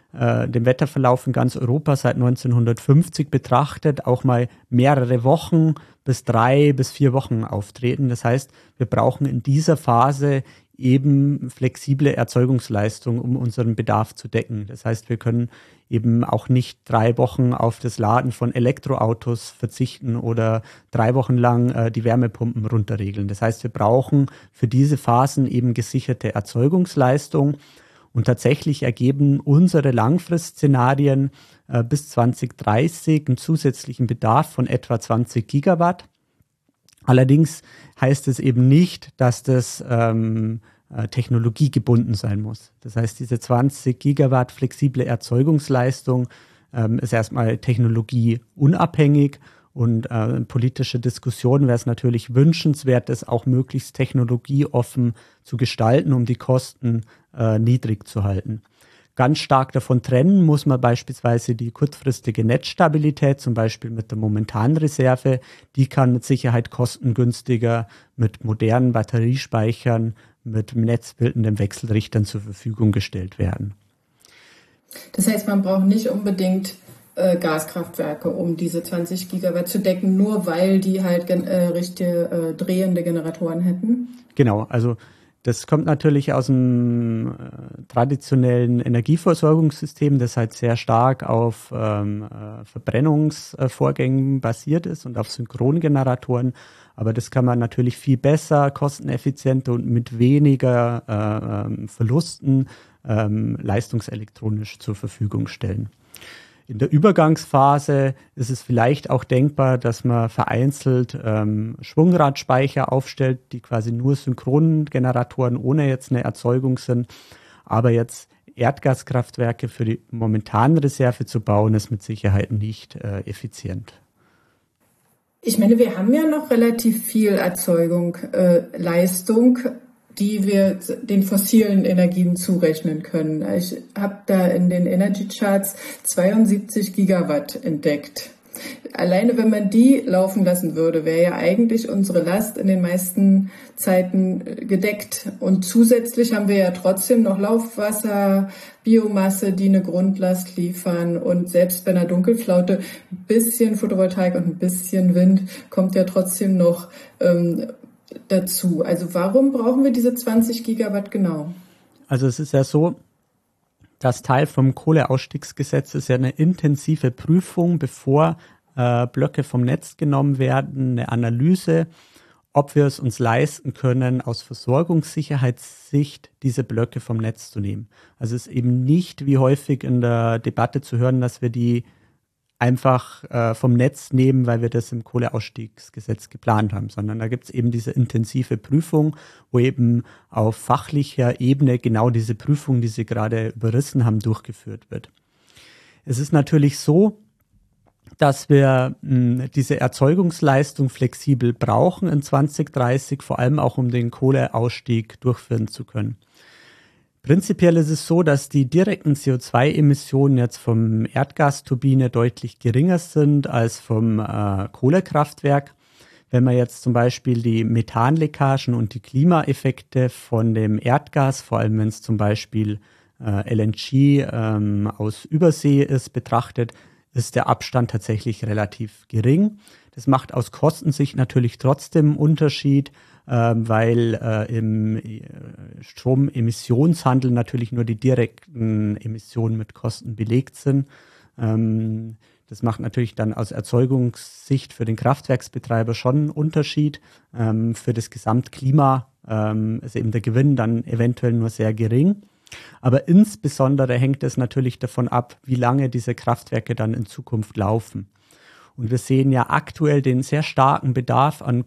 den Wetterverlauf in ganz Europa seit neunzehnhundertfünfzig betrachtet, auch mal mehrere Wochen bis drei bis vier Wochen auftreten. Das heißt, wir brauchen in dieser Phase eben flexible Erzeugungsleistung, um unseren Bedarf zu decken. Das heißt, wir können eben auch nicht drei Wochen auf das Laden von Elektroautos verzichten oder drei Wochen lang äh, die Wärmepumpen runterregeln. Das heißt, wir brauchen für diese Phasen eben gesicherte Erzeugungsleistung. Und tatsächlich ergeben unsere Langfristszenarien äh, bis zwanzig dreißig einen zusätzlichen Bedarf von etwa zwanzig Gigawatt. Allerdings heißt es eben nicht, dass das ähm, äh, technologiegebunden sein muss. Das heißt, diese zwanzig Gigawatt flexible Erzeugungsleistung ähm, ist erstmal technologieunabhängig. Und äh, in politischer Diskussion wäre es natürlich wünschenswert, das auch möglichst technologieoffen zu gestalten, um die Kosten äh, niedrig zu halten. Ganz stark davon trennen muss man beispielsweise die kurzfristige Netzstabilität, zum Beispiel mit der momentanen Reserve. Die kann mit Sicherheit kostengünstiger mit modernen Batteriespeichern, mit netzbildenden Wechselrichtern zur Verfügung gestellt werden. Das heißt, man braucht nicht unbedingt Gaskraftwerke, um diese zwanzig Gigawatt zu decken, nur weil die halt äh, richtige äh, drehende Generatoren hätten? Genau, also Das kommt natürlich aus dem äh, traditionellen Energieversorgungssystem, das halt sehr stark auf ähm, äh, Verbrennungsvorgängen basiert ist und auf Synchrongeneratoren. Aber das kann man natürlich viel besser, kosteneffizienter und mit weniger äh, ähm, Verlusten ähm, leistungselektronisch zur Verfügung stellen. In der Übergangsphase ist es vielleicht auch denkbar, dass man vereinzelt ähm, Schwungradspeicher aufstellt, die quasi nur Synchrongeneratoren ohne jetzt eine Erzeugung sind. Aber jetzt Erdgaskraftwerke für die momentane Reserve zu bauen, ist mit Sicherheit nicht äh, effizient. Ich meine, wir haben ja noch relativ viel Erzeugung, äh, Leistung, die wir den fossilen Energien zurechnen können. Ich habe da in den Energy Charts zweiundsiebzig Gigawatt entdeckt. Alleine wenn man die laufen lassen würde, wäre ja eigentlich unsere Last in den meisten Zeiten gedeckt. Und zusätzlich haben wir ja trotzdem noch Laufwasser, Biomasse, die eine Grundlast liefern. Und selbst bei einer Dunkelflaute ein bisschen Photovoltaik und ein bisschen Wind kommt ja trotzdem noch ähm, dazu. Also warum brauchen wir diese zwanzig Gigawatt genau? Also es ist ja so, das Teil vom Kohleausstiegsgesetz ist ja eine intensive Prüfung, bevor äh, Blöcke vom Netz genommen werden, eine Analyse, ob wir es uns leisten können, aus Versorgungssicherheitssicht diese Blöcke vom Netz zu nehmen. Also es ist eben nicht wie häufig in der Debatte zu hören, dass wir die einfach äh, vom Netz nehmen, weil wir das im Kohleausstiegsgesetz geplant haben, sondern da gibt es eben diese intensive Prüfung, wo eben auf fachlicher Ebene genau diese Prüfung, die Sie gerade überrissen haben, durchgeführt wird. Es ist natürlich so, dass wir mh, diese Erzeugungsleistung flexibel brauchen in zwanzig dreißig, vor allem auch um den Kohleausstieg durchführen zu können. Prinzipiell ist es so, dass die direkten C O zwei Emissionen jetzt vom Erdgasturbine deutlich geringer sind als vom äh, Kohlekraftwerk. Wenn man jetzt zum Beispiel die Methanleckagen und die Klimaeffekte von dem Erdgas, vor allem wenn es zum Beispiel äh, L N G ähm, aus Übersee ist, betrachtet, ist der Abstand tatsächlich relativ gering. Das macht aus Kostensicht natürlich trotzdem einen Unterschied, ähm, weil äh, im Stromemissionshandel natürlich nur die direkten Emissionen mit Kosten belegt sind. Ähm, das macht natürlich dann aus Erzeugungssicht für den Kraftwerksbetreiber schon einen Unterschied. Ähm, für das Gesamtklima ähm, ist eben der Gewinn dann eventuell nur sehr gering. Aber insbesondere hängt es natürlich davon ab, wie lange diese Kraftwerke dann in Zukunft laufen. Und wir sehen ja aktuell den sehr starken Bedarf an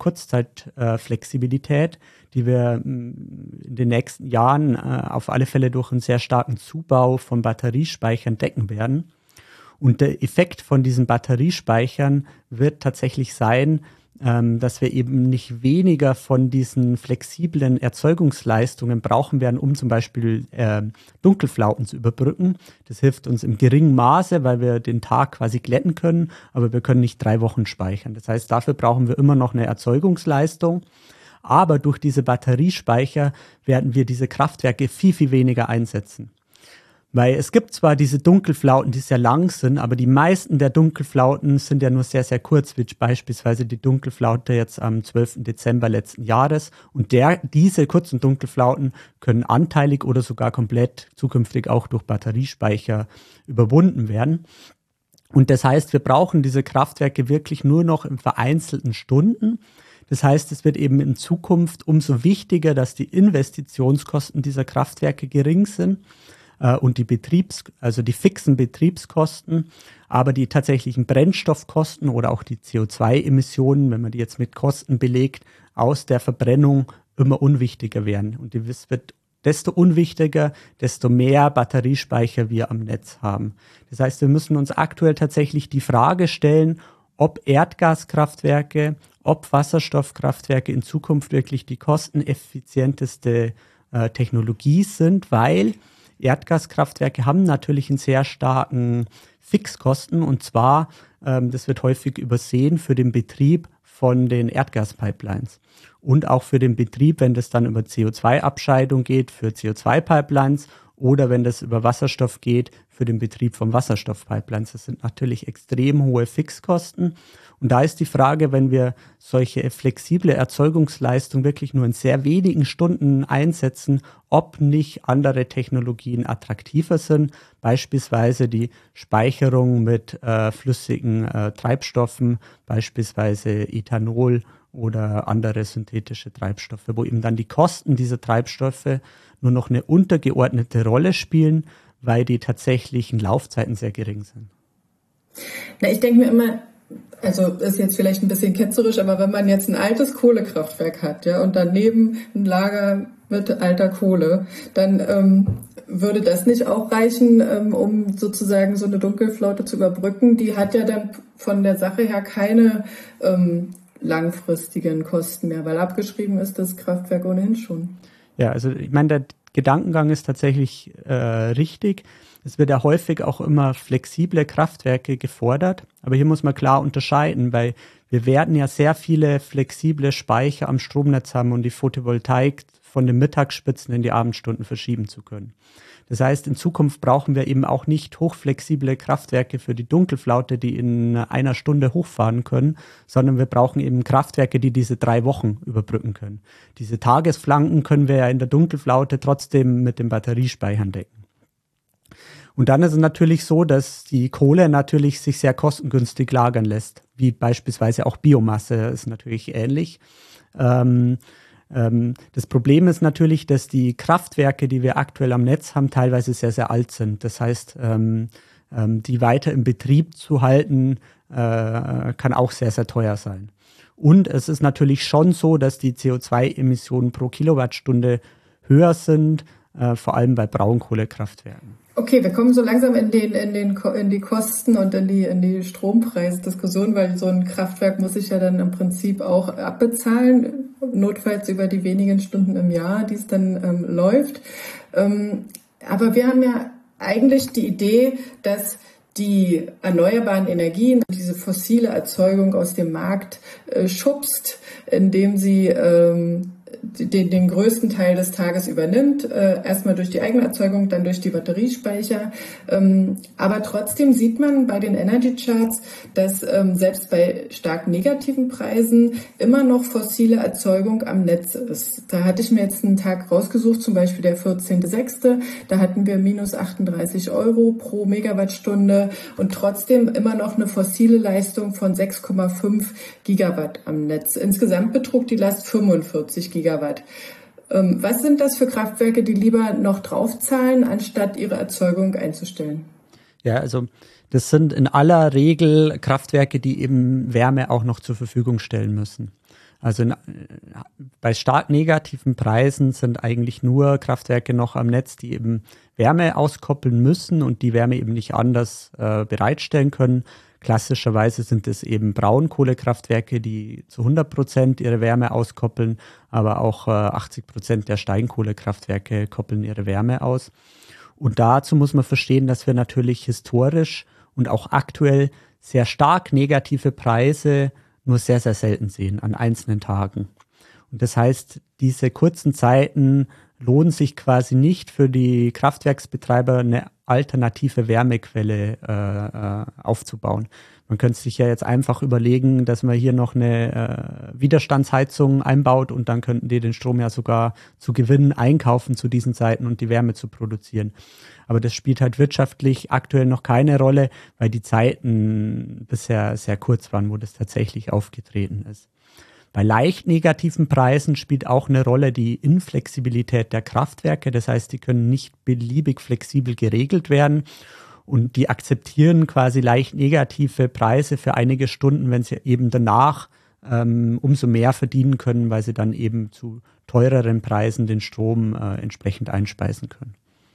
Kurzzeitflexibilität, äh, die wir mh, in den nächsten Jahren äh, auf alle Fälle durch einen sehr starken Zubau von Batteriespeichern decken werden. Und der Effekt von diesen Batteriespeichern wird tatsächlich sein, ähm, dass wir eben nicht weniger von diesen flexiblen Erzeugungsleistungen brauchen werden, um zum Beispiel äh, Dunkelflauten zu überbrücken. Das hilft uns im geringen Maße, weil wir den Tag quasi glätten können, aber wir können nicht drei Wochen speichern. Das heißt, dafür brauchen wir immer noch eine Erzeugungsleistung. Aber durch diese Batteriespeicher werden wir diese Kraftwerke viel, viel weniger einsetzen. Weil es gibt zwar diese Dunkelflauten, die sehr lang sind, aber die meisten der Dunkelflauten sind ja nur sehr, sehr kurz, wie beispielsweise die Dunkelflaute jetzt am zwölften Dezember letzten Jahres. Und der, diese kurzen Dunkelflauten können anteilig oder sogar komplett zukünftig auch durch Batteriespeicher überwunden werden. Und das heißt, wir brauchen diese Kraftwerke wirklich nur noch in vereinzelten Stunden. Das heißt, es wird eben in Zukunft umso wichtiger, dass die Investitionskosten dieser Kraftwerke gering sind. Und die Betriebs-, also die fixen Betriebskosten, aber die tatsächlichen Brennstoffkosten oder auch die C O zwei Emissionen, wenn man die jetzt mit Kosten belegt, aus der Verbrennung immer unwichtiger werden. Und es wird desto unwichtiger, desto mehr Batteriespeicher wir am Netz haben. Das heißt, wir müssen uns aktuell tatsächlich die Frage stellen, ob Erdgaskraftwerke, ob Wasserstoffkraftwerke in Zukunft wirklich die kosteneffizienteste äh, Technologie sind, weil Erdgaskraftwerke haben natürlich einen sehr starken Fixkosten und zwar, ähm, das wird häufig übersehen, für den Betrieb von den Erdgaspipelines. und auch für den Betrieb, wenn das dann über C O zwei Abscheidung geht, für C O zwei Pipelines oder wenn das über Wasserstoff geht, für den Betrieb von Wasserstoffpipelines. Das sind natürlich extrem hohe Fixkosten. Und da ist die Frage, wenn wir solche flexible Erzeugungsleistung wirklich nur in sehr wenigen Stunden einsetzen, ob nicht andere Technologien attraktiver sind, beispielsweise die Speicherung mit äh, flüssigen äh, Treibstoffen, beispielsweise Ethanol oder andere synthetische Treibstoffe, wo eben dann die Kosten dieser Treibstoffe nur noch eine untergeordnete Rolle spielen, weil die tatsächlichen Laufzeiten sehr gering sind. Na, ich denke mir immer, also ist jetzt vielleicht ein bisschen ketzerisch, aber wenn man jetzt ein altes Kohlekraftwerk hat, ja, und daneben ein Lager mit alter Kohle, dann ähm, würde das nicht auch reichen, ähm, um sozusagen so eine Dunkelflaute zu überbrücken? Die hat ja dann von der Sache her keine ähm, langfristigen Kosten mehr, weil abgeschrieben ist das Kraftwerk ohnehin schon. Ja, also ich meine, der Gedankengang ist tatsächlich äh, richtig. Es wird ja häufig auch immer flexible Kraftwerke gefordert, aber hier muss man klar unterscheiden, weil wir werden ja sehr viele flexible Speicher am Stromnetz haben, um die Photovoltaik von den Mittagsspitzen in die Abendstunden verschieben zu können. Das heißt, in Zukunft brauchen wir eben auch nicht hochflexible Kraftwerke für die Dunkelflaute, die in einer Stunde hochfahren können, sondern wir brauchen eben Kraftwerke, die diese drei Wochen überbrücken können. Diese Tagesflanken können wir ja in der Dunkelflaute trotzdem mit den Batteriespeichern decken. Und dann ist es natürlich so, dass die Kohle natürlich sich sehr kostengünstig lagern lässt, wie beispielsweise auch Biomasse ist natürlich ähnlich. Ähm, ähm, das Problem ist natürlich, dass die Kraftwerke, die wir aktuell am Netz haben, teilweise sehr, sehr alt sind. Das heißt, ähm, ähm, die weiter im Betrieb zu halten, äh, kann auch sehr, sehr teuer sein. Und es ist natürlich schon so, dass die C O zwei Emissionen pro Kilowattstunde höher sind, äh, vor allem bei Braunkohlekraftwerken. Okay, wir kommen so langsam in den, in den, in die Kosten und in die, in die Strompreisdiskussion, weil so ein Kraftwerk muss sich ja dann im Prinzip auch abbezahlen, notfalls über die wenigen Stunden im Jahr, die es dann ähm, läuft. Ähm, aber wir haben ja eigentlich die Idee, dass die erneuerbaren Energien, diese fossile Erzeugung aus dem Markt äh, schubst, indem sie ähm, Den, den größten Teil des Tages übernimmt, äh, erstmal durch die Eigenerzeugung, dann durch die Batteriespeicher. Ähm, aber trotzdem sieht man bei den Energy Charts, dass ähm, selbst bei stark negativen Preisen immer noch fossile Erzeugung am Netz ist. Da hatte ich mir jetzt einen Tag rausgesucht, zum Beispiel der vierzehnten sechsten Da hatten wir minus achtunddreißig Euro pro Megawattstunde und trotzdem immer noch eine fossile Leistung von sechs Komma fünf Gigawatt am Netz. Insgesamt betrug die Last fünfundvierzig Gigawatt. Was sind das für Kraftwerke, die lieber noch draufzahlen, anstatt ihre Erzeugung einzustellen? Ja, also das sind in aller Regel Kraftwerke, die eben Wärme auch noch zur Verfügung stellen müssen. Also in, bei stark negativen Preisen sind eigentlich nur Kraftwerke noch am Netz, die eben Wärme auskoppeln müssen und die Wärme eben nicht anders äh, bereitstellen können. Klassischerweise sind es eben Braunkohlekraftwerke, die zu hundert Prozent ihre Wärme auskoppeln, aber auch äh, achtzig Prozent der Steinkohlekraftwerke koppeln ihre Wärme aus. Und dazu muss man verstehen, dass wir natürlich historisch und auch aktuell sehr stark negative Preise nur sehr, sehr selten sehen an einzelnen Tagen. Und das heißt, diese kurzen Zeiten lohnen sich quasi nicht für die Kraftwerksbetreiber, eine alternative Wärmequelle äh, aufzubauen. Man könnte sich ja jetzt einfach überlegen, dass man hier noch eine äh, Widerstandsheizung einbaut und dann könnten die den Strom ja sogar zu Gewinnen einkaufen zu diesen Zeiten und die Wärme zu produzieren. Aber das spielt halt wirtschaftlich aktuell noch keine Rolle, weil die Zeiten bisher sehr kurz waren, wo das tatsächlich aufgetreten ist. Bei leicht negativen Preisen spielt auch eine Rolle die Inflexibilität der Kraftwerke. Das heißt, die können nicht beliebig flexibel geregelt werden und die akzeptieren quasi leicht negative Preise für einige Stunden, wenn sie eben danach ähm, umso mehr verdienen können, weil sie dann eben zu teureren Preisen den Strom äh, entsprechend einspeisen können.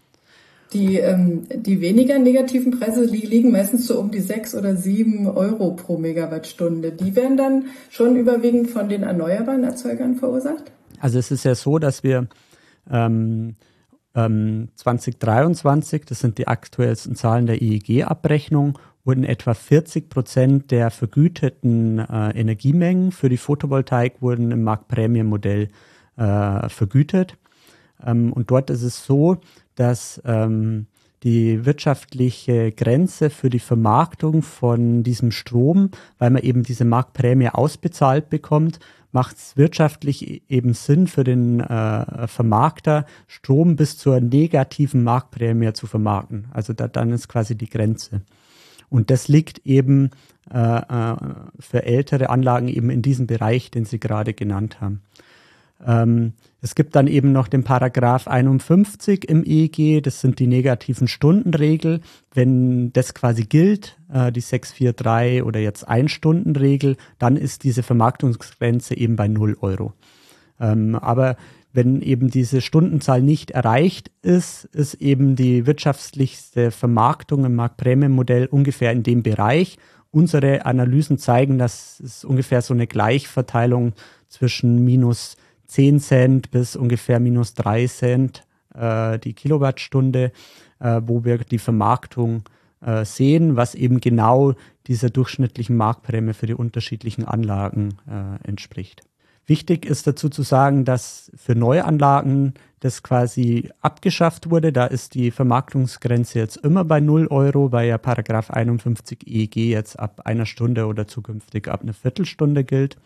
Die, ähm, die weniger negativen Preise li- liegen meistens so um die sechs oder sieben Euro pro Megawattstunde. Die werden dann schon überwiegend von den erneuerbaren Erzeugern verursacht? Also es ist ja so, dass wir ähm, ähm, zwanzig dreiundzwanzig, das sind die aktuellsten Zahlen der E E G-Abrechnung, wurden etwa vierzig Prozent der vergüteten äh, Energiemengen für die Photovoltaik wurden im Marktprämienmodell äh, vergütet. Ähm, und dort ist es so, dass ähm, die wirtschaftliche Grenze für die Vermarktung von diesem Strom, weil man eben diese Marktprämie ausbezahlt bekommt, macht es wirtschaftlich eben Sinn für den äh, Vermarkter, Strom bis zur negativen Marktprämie zu vermarkten. Also da, dann ist quasi die Grenze. Und das liegt eben äh, äh, für ältere Anlagen eben in diesem Bereich, den Sie gerade genannt haben. Ähm, es gibt dann eben noch den Paragraph einundfünfzig im E E G, das sind die negativen Stundenregel. Wenn das quasi gilt, äh, die sechs vier drei oder jetzt Ein-Stunden-Regel, dann ist diese Vermarktungsgrenze eben bei null Euro. Ähm, aber wenn eben diese Stundenzahl nicht erreicht ist, ist eben die wirtschaftlichste Vermarktung im Marktprämienmodell ungefähr in dem Bereich. Unsere Analysen zeigen, dass es ungefähr so eine Gleichverteilung zwischen minus zehn Cent bis ungefähr minus drei Cent äh, die Kilowattstunde, äh, wo wir die Vermarktung äh, sehen, was eben genau dieser durchschnittlichen Marktprämie für die unterschiedlichen Anlagen äh, entspricht. Wichtig ist dazu zu sagen, dass für Neuanlagen das quasi abgeschafft wurde. Da ist die Vermarktungsgrenze jetzt immer bei null Euro, weil ja Paragraph einundfünfzig E E G jetzt ab einer Stunde oder zukünftig ab einer Viertelstunde gilt.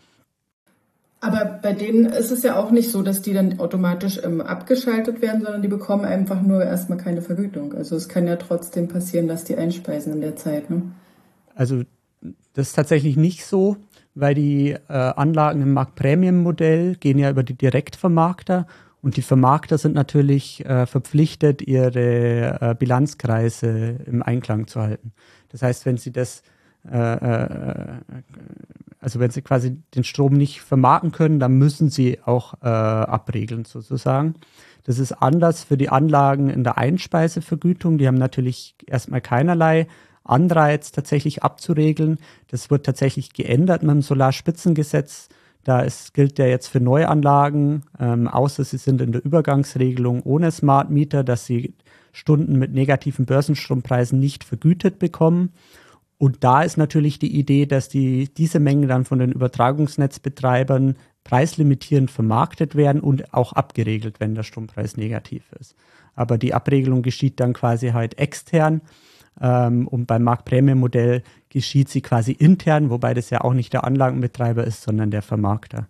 Aber bei denen ist es ja auch nicht so, dass die dann automatisch ähm, abgeschaltet werden, sondern die bekommen einfach nur erstmal keine Vergütung. Also es kann ja trotzdem passieren, dass die einspeisen in der Zeit, ne? Also das ist tatsächlich nicht so, weil die äh, Anlagen im Marktprämienmodell gehen ja über die Direktvermarkter und die Vermarkter sind natürlich äh, verpflichtet, ihre äh, Bilanzkreise im Einklang zu halten. Das heißt, wenn sie das äh, äh, also wenn sie quasi den Strom nicht vermarkten können, dann müssen sie auch äh, abregeln sozusagen. Das ist anders für die Anlagen in der Einspeisevergütung. Die haben natürlich erstmal keinerlei Anreiz, tatsächlich abzuregeln. Das wird tatsächlich geändert mit dem Solarspitzengesetz. Da ist, gilt ja jetzt für Neuanlagen, ähm, außer sie sind in der Übergangsregelung ohne Smart Meter, dass sie Stunden mit negativen Börsenstrompreisen nicht vergütet bekommen. Und da ist natürlich die Idee, dass die, diese Mengen dann von den Übertragungsnetzbetreibern preislimitierend vermarktet werden und auch abgeregelt, wenn der Strompreis negativ ist. Aber die Abregelung geschieht dann quasi halt extern. Ähm, und beim Marktprämienmodell geschieht sie quasi intern, wobei das ja auch nicht der Anlagenbetreiber ist, sondern der Vermarkter.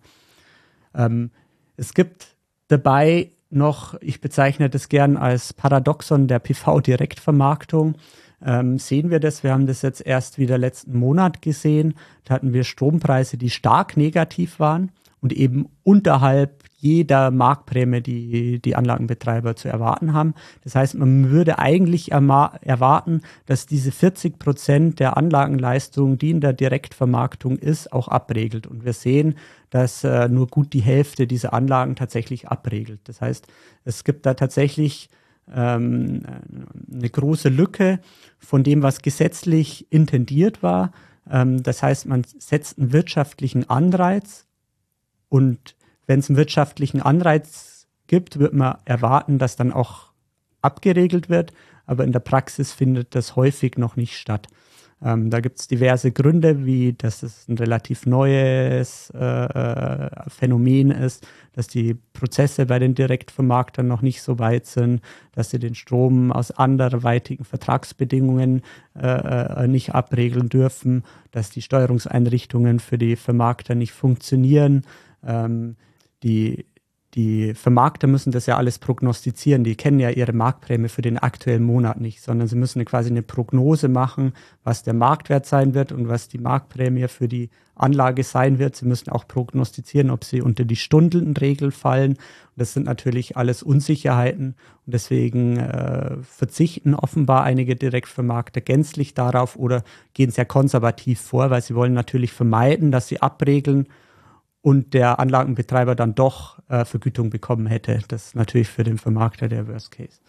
Ähm, es gibt dabei noch, ich bezeichne das gern als Paradoxon der P V-Direktvermarktung, ähm, sehen wir das. Wir haben das jetzt erst wieder letzten Monat gesehen. Da hatten wir Strompreise, die stark negativ waren und eben unterhalb jeder Marktprämie, die die Anlagenbetreiber zu erwarten haben. Das heißt, man würde eigentlich erwarten, dass diese vierzig Prozent der Anlagenleistung, die in der Direktvermarktung ist, auch abregelt. Und wir sehen, dass äh, nur gut die Hälfte dieser Anlagen tatsächlich abregelt. Das heißt, es gibt da tatsächlich ähm, eine große Lücke von dem, was gesetzlich intendiert war. Ähm, das heißt, man setzt einen wirtschaftlichen Anreiz und wenn es einen wirtschaftlichen Anreiz gibt, wird man erwarten, dass dann auch abgeregelt wird. Aber in der Praxis findet das häufig noch nicht statt. Ähm, da gibt es diverse Gründe, wie dass es ein relativ neues äh, Phänomen ist, dass die Prozesse bei den Direktvermarktern noch nicht so weit sind, dass sie den Strom aus anderweitigen Vertragsbedingungen äh, nicht abregeln dürfen, dass die Steuerungseinrichtungen für die Vermarkter nicht funktionieren. Ähm, Die, die Vermarkter müssen das ja alles prognostizieren. Die kennen ja ihre Marktprämie für den aktuellen Monat nicht, sondern sie müssen quasi eine Prognose machen, was der Marktwert sein wird und was die Marktprämie für die Anlage sein wird. Sie müssen auch prognostizieren, ob sie unter die Stundenregel fallen. Und das sind natürlich alles Unsicherheiten. Und deswegen äh, verzichten offenbar einige Direktvermarkter gänzlich darauf oder gehen sehr konservativ vor, weil sie wollen natürlich vermeiden, dass sie abregeln und der Anlagenbetreiber dann doch äh, Vergütung bekommen hätte. Das ist natürlich für den Vermarkter der Worst Case.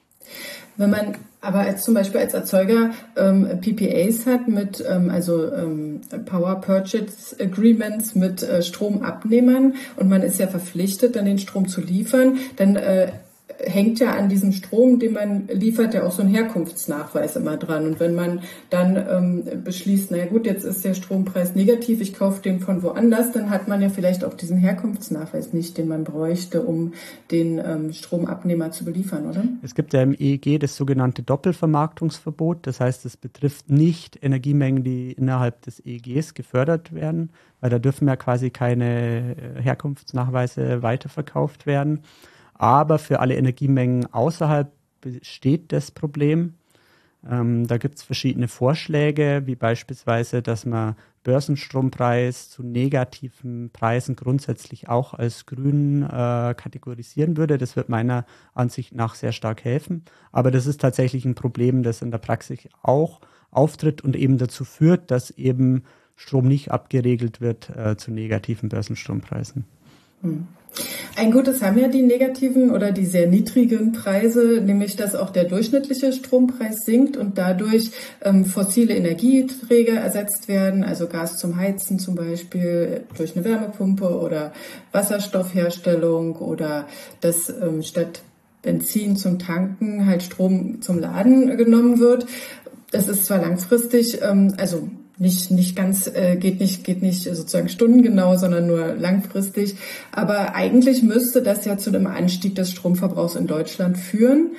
Wenn man aber als zum Beispiel als Erzeuger ähm, P P As hat mit ähm, also ähm, Power Purchase Agreements mit äh, Stromabnehmern und man ist ja verpflichtet, dann den Strom zu liefern, dann äh, hängt ja an diesem Strom, den man liefert, ja auch so ein Herkunftsnachweis immer dran. Und wenn man dann ähm, beschließt, naja gut, jetzt ist der Strompreis negativ, ich kaufe den von woanders, dann hat man ja vielleicht auch diesen Herkunftsnachweis nicht, den man bräuchte, um den ähm, Stromabnehmer zu beliefern, oder? Es gibt ja im E E G das sogenannte Doppelvermarktungsverbot. Das heißt, es betrifft nicht Energiemengen, die innerhalb des E E Gs gefördert werden, weil da dürfen ja quasi keine Herkunftsnachweise weiterverkauft werden. Aber für alle Energiemengen außerhalb besteht das Problem. Ähm, da gibt es verschiedene Vorschläge, wie beispielsweise, dass man Börsenstrompreis zu negativen Preisen grundsätzlich auch als grün äh, kategorisieren würde. Das wird meiner Ansicht nach sehr stark helfen. Aber das ist tatsächlich ein Problem, das in der Praxis auch auftritt und eben dazu führt, dass eben Strom nicht abgeregelt wird äh, zu negativen Börsenstrompreisen. Hm. Ein Gutes haben ja die negativen oder die sehr niedrigen Preise, nämlich dass auch der durchschnittliche Strompreis sinkt und dadurch ähm, fossile Energieträger ersetzt werden, also Gas zum Heizen zum Beispiel durch eine Wärmepumpe oder Wasserstoffherstellung oder dass ähm, statt Benzin zum Tanken halt Strom zum Laden genommen wird. Das ist zwar langfristig, ähm, also Nicht, nicht ganz, äh, geht nicht, geht nicht sozusagen stundengenau, sondern nur langfristig. Aber eigentlich müsste das ja zu einem Anstieg des Stromverbrauchs in Deutschland führen.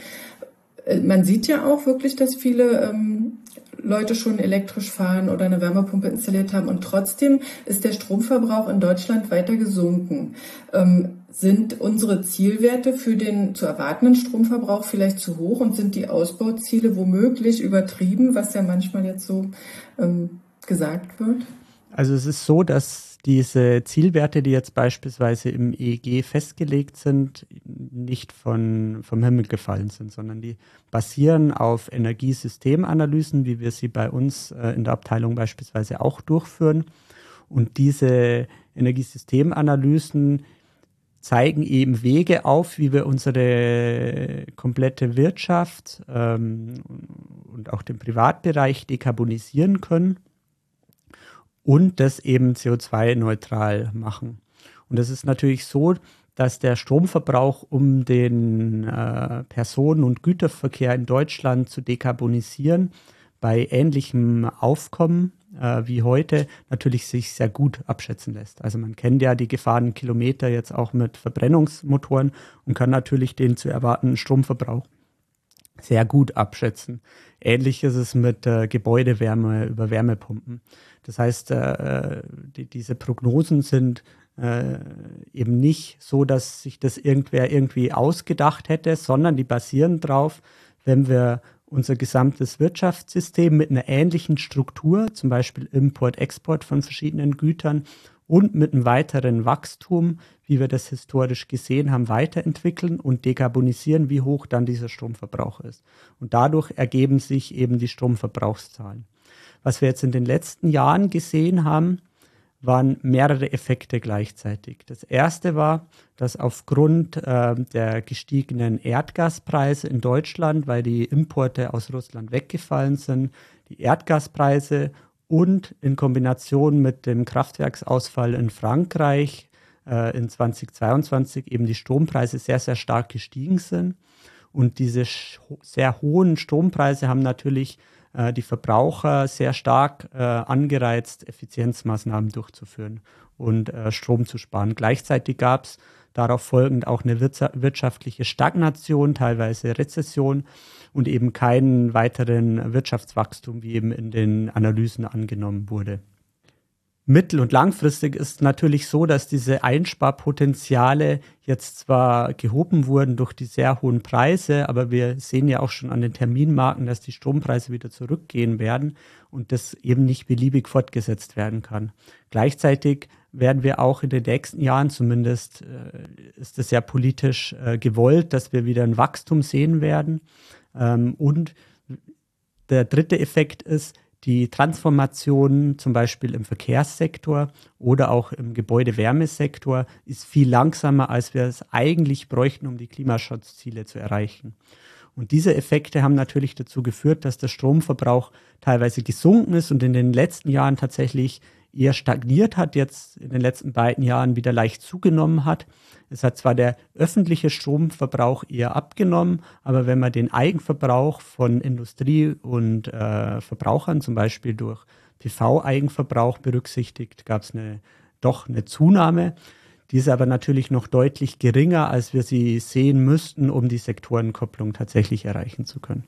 Äh, man sieht ja auch wirklich, dass viele ähm, Leute schon elektrisch fahren oder eine Wärmepumpe installiert haben. Und trotzdem ist der Stromverbrauch in Deutschland weiter gesunken. Ähm, sind unsere Zielwerte für den zu erwartenden Stromverbrauch vielleicht zu hoch und sind die Ausbauziele womöglich übertrieben, was ja manchmal jetzt so ähm, gesagt wird? Also es ist so, dass diese Zielwerte, die jetzt beispielsweise im E E G festgelegt sind, nicht von, vom Himmel gefallen sind, sondern die basieren auf Energiesystemanalysen, wie wir sie bei uns äh, in der Abteilung beispielsweise auch durchführen. Und diese Energiesystemanalysen zeigen eben Wege auf, wie wir unsere komplette Wirtschaft ähm, und auch den Privatbereich dekarbonisieren können und das eben C O zwei neutral machen. Und das ist natürlich so, dass der Stromverbrauch, um den äh, Personen- und Güterverkehr in Deutschland zu dekarbonisieren, bei ähnlichem Aufkommen äh, wie heute natürlich sich sehr gut abschätzen lässt. Also man kennt ja die gefahrenen Kilometer jetzt auch mit Verbrennungsmotoren und kann natürlich den zu erwartenden Stromverbrauch sehr gut abschätzen. Ähnlich ist es mit äh, Gebäudewärme über Wärmepumpen. Das heißt, äh, die, diese Prognosen sind äh, eben nicht so, dass sich das irgendwer irgendwie ausgedacht hätte, sondern die basieren drauf, wenn wir unser gesamtes Wirtschaftssystem mit einer ähnlichen Struktur, zum Beispiel Import-Export von verschiedenen Gütern und mit einem weiteren Wachstum, wie wir das historisch gesehen haben, weiterentwickeln und dekarbonisieren, wie hoch dann dieser Stromverbrauch ist. Und dadurch ergeben sich eben die Stromverbrauchszahlen. Was wir jetzt in den letzten Jahren gesehen haben, waren mehrere Effekte gleichzeitig. Das erste war, dass aufgrund äh, der gestiegenen Erdgaspreise in Deutschland, weil die Importe aus Russland weggefallen sind, die Erdgaspreise und in Kombination mit dem Kraftwerksausfall in Frankreich äh, in zweitausendzweiundzwanzig eben die Strompreise sehr, sehr stark gestiegen sind. Und diese sch- sehr hohen Strompreise haben natürlich äh, die Verbraucher sehr stark äh, angereizt, Effizienzmaßnahmen durchzuführen und äh, Strom zu sparen. Gleichzeitig gab es darauf folgend auch eine wirtscha- wirtschaftliche Stagnation, teilweise Rezession und eben keinen weiteren Wirtschaftswachstum, wie eben in den Analysen angenommen wurde. Mittel- und langfristig ist natürlich so, dass diese Einsparpotenziale jetzt zwar gehoben wurden durch die sehr hohen Preise, aber wir sehen ja auch schon an den Terminmarken, dass die Strompreise wieder zurückgehen werden und das eben nicht beliebig fortgesetzt werden kann. Gleichzeitig werden wir auch in den nächsten Jahren, zumindest äh, ist es ja politisch äh, gewollt, dass wir wieder ein Wachstum sehen werden. Ähm, und der dritte Effekt ist, die Transformation zum Beispiel im Verkehrssektor oder auch im Gebäudewärmesektor ist viel langsamer, als wir es eigentlich bräuchten, um die Klimaschutzziele zu erreichen. Und diese Effekte haben natürlich dazu geführt, dass der Stromverbrauch teilweise gesunken ist und in den letzten Jahren tatsächlich eher stagniert hat, jetzt in den letzten beiden Jahren wieder leicht zugenommen hat. Es hat zwar der öffentliche Stromverbrauch eher abgenommen, aber wenn man den Eigenverbrauch von Industrie und äh, Verbrauchern, zum Beispiel durch P V-Eigenverbrauch berücksichtigt, gab es eine, doch eine Zunahme. Die ist aber natürlich noch deutlich geringer, als wir sie sehen müssten, um die Sektorenkopplung tatsächlich erreichen zu können.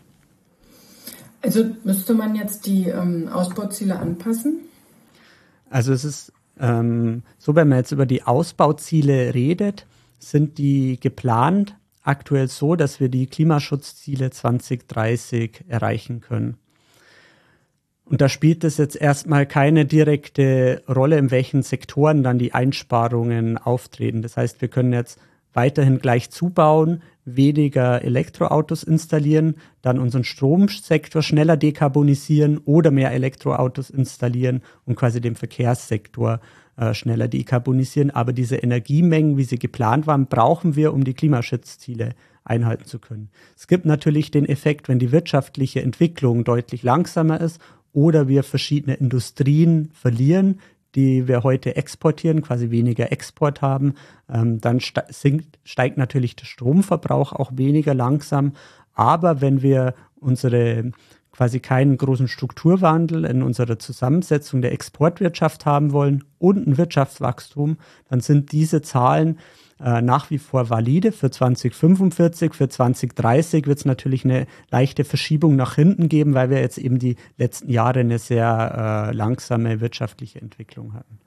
Also müsste man jetzt die ähm, Ausbauziele anpassen? Also es ist ähm, so, wenn man jetzt über die Ausbauziele redet, sind die geplant aktuell so, dass wir die Klimaschutzziele zwanzig dreißig erreichen können. Und da spielt es jetzt erstmal keine direkte Rolle, in welchen Sektoren dann die Einsparungen auftreten. Das heißt, wir können jetzt weiterhin gleich zubauen, weniger Elektroautos installieren, dann unseren Stromsektor schneller dekarbonisieren oder mehr Elektroautos installieren und quasi den Verkehrssektor äh, schneller dekarbonisieren. Aber diese Energiemengen, wie sie geplant waren, brauchen wir, um die Klimaschutzziele einhalten zu können. Es gibt natürlich den Effekt, wenn die wirtschaftliche Entwicklung deutlich langsamer ist oder wir verschiedene Industrien verlieren, die wir heute exportieren, quasi weniger Export haben, ähm, dann ste- sinkt, steigt natürlich der Stromverbrauch auch weniger langsam. Aber wenn wir unsere quasi keinen großen Strukturwandel in unserer Zusammensetzung der Exportwirtschaft haben wollen und ein Wirtschaftswachstum, dann sind diese Zahlen äh, nach wie vor valide. Für zwanzig fünfundvierzig, für zwanzig dreißig wird es natürlich eine leichte Verschiebung nach hinten geben, weil wir jetzt eben die letzten Jahre eine sehr äh, langsame wirtschaftliche Entwicklung hatten.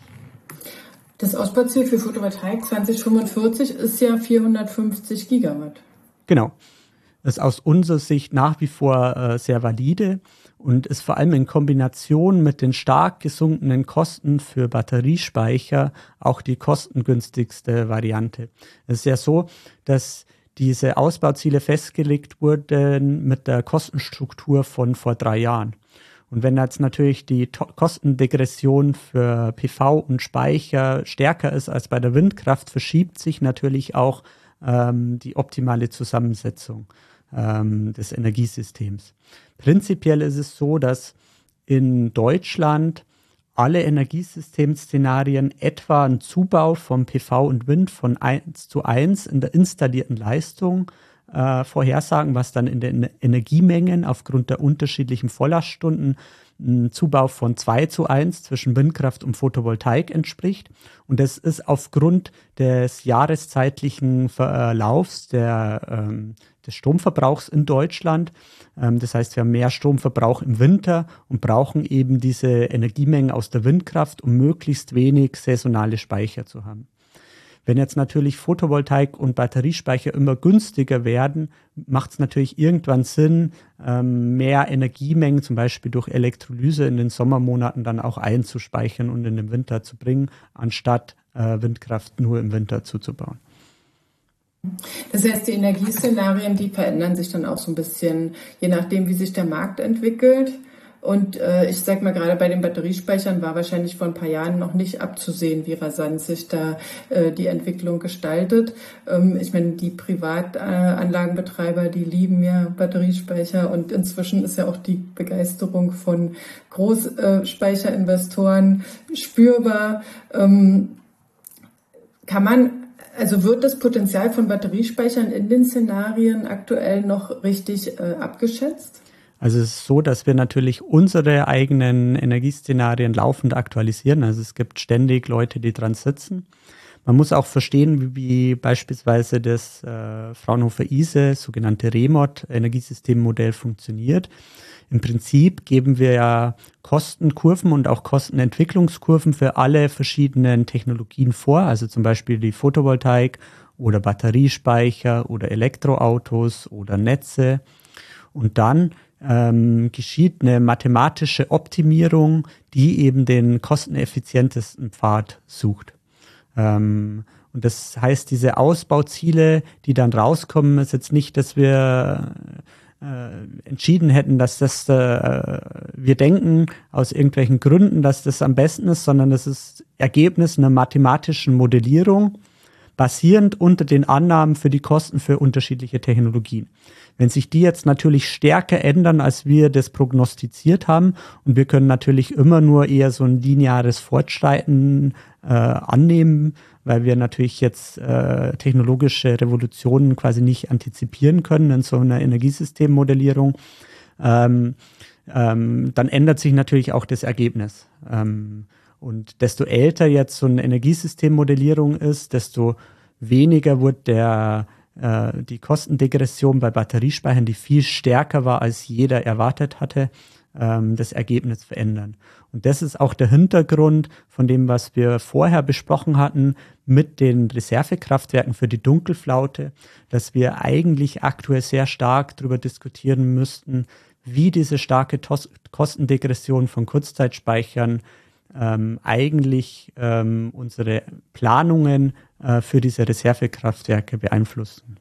Das Ausbauziel für Photovoltaik zwanzig fünfundvierzig ist ja vierhundertfünfzig Gigawatt. Genau. Das ist aus unserer Sicht nach wie vor äh, sehr valide und ist vor allem in Kombination mit den stark gesunkenen Kosten für Batteriespeicher auch die kostengünstigste Variante. Es ist ja so, dass diese Ausbauziele festgelegt wurden mit der Kostenstruktur von vor drei Jahren. Und wenn jetzt natürlich die to- Kostendegression für P V und Speicher stärker ist als bei der Windkraft, verschiebt sich natürlich auch ähm, die optimale Zusammensetzung ähm, des Energiesystems. Prinzipiell ist es so, dass in Deutschland alle Energiesystemszenarien etwa einen Zubau von P V und Wind von eins zu eins in der installierten Leistung äh, vorhersagen, was dann in den Energiemengen aufgrund der unterschiedlichen Volllaststunden ein Zubau von zwei zu eins zwischen Windkraft und Photovoltaik entspricht. Und das ist aufgrund des jahreszeitlichen Verlaufs der, ähm, des Stromverbrauchs in Deutschland. Ähm, das heißt, wir haben mehr Stromverbrauch im Winter und brauchen eben diese Energiemengen aus der Windkraft, um möglichst wenig saisonale Speicher zu haben. Wenn jetzt natürlich Photovoltaik und Batteriespeicher immer günstiger werden, macht es natürlich irgendwann Sinn, ähm, mehr Energiemengen, zum Beispiel durch Elektrolyse in den Sommermonaten dann auch einzuspeichern und in den Winter zu bringen, anstatt äh, Windkraft nur im Winter zuzubauen. Das heißt, die Energieszenarien, die verändern sich dann auch so ein bisschen, je nachdem, wie sich der Markt entwickelt. Und äh, ich sag mal, gerade bei den Batteriespeichern war wahrscheinlich vor ein paar Jahren noch nicht abzusehen, wie rasant sich da äh, die Entwicklung gestaltet. Ähm, ich meine, die Privatanlagenbetreiber, äh, die lieben ja Batteriespeicher und inzwischen ist ja auch die Begeisterung von Großspeicherinvestoren äh, spürbar. Ähm, kann man Also wird das Potenzial von Batteriespeichern in den Szenarien aktuell noch richtig äh, abgeschätzt? Also es ist so, dass wir natürlich unsere eigenen Energieszenarien laufend aktualisieren. Also es gibt ständig Leute, die dran sitzen. Man muss auch verstehen, wie, wie beispielsweise das äh, Fraunhofer I S E, sogenannte Remod-Energiesystemmodell funktioniert. Im Prinzip geben wir ja Kostenkurven und auch Kostenentwicklungskurven für alle verschiedenen Technologien vor, also zum Beispiel die Photovoltaik oder Batteriespeicher oder Elektroautos oder Netze. Und dann ähm, geschieht eine mathematische Optimierung, die eben den kosteneffizientesten Pfad sucht. Ähm, und das heißt, diese Ausbauziele, die dann rauskommen, ist jetzt nicht, dass wir äh, entschieden hätten, dass das, äh, wir denken aus irgendwelchen Gründen, dass das am besten ist, sondern das ist Ergebnis einer mathematischen Modellierung, basierend unter den Annahmen für die Kosten für unterschiedliche Technologien. Wenn sich die jetzt natürlich stärker ändern, als wir das prognostiziert haben, und wir können natürlich immer nur eher so ein lineares Fortschreiten äh, annehmen, weil wir natürlich jetzt äh, technologische Revolutionen quasi nicht antizipieren können in so einer Energiesystemmodellierung, ähm, ähm, dann ändert sich natürlich auch das Ergebnis. Ähm, und desto älter jetzt so eine Energiesystemmodellierung ist, desto weniger wird der die Kostendegression bei Batteriespeichern, die viel stärker war, als jeder erwartet hatte, das Ergebnis verändern. Und das ist auch der Hintergrund von dem, was wir vorher besprochen hatten mit den Reservekraftwerken für die Dunkelflaute, dass wir eigentlich aktuell sehr stark darüber diskutieren müssten, wie diese starke Tos- Kostendegression von Kurzzeitspeichern ähm, eigentlich ähm, unsere Planungen äh, für diese Reservekraftwerke beeinflussen.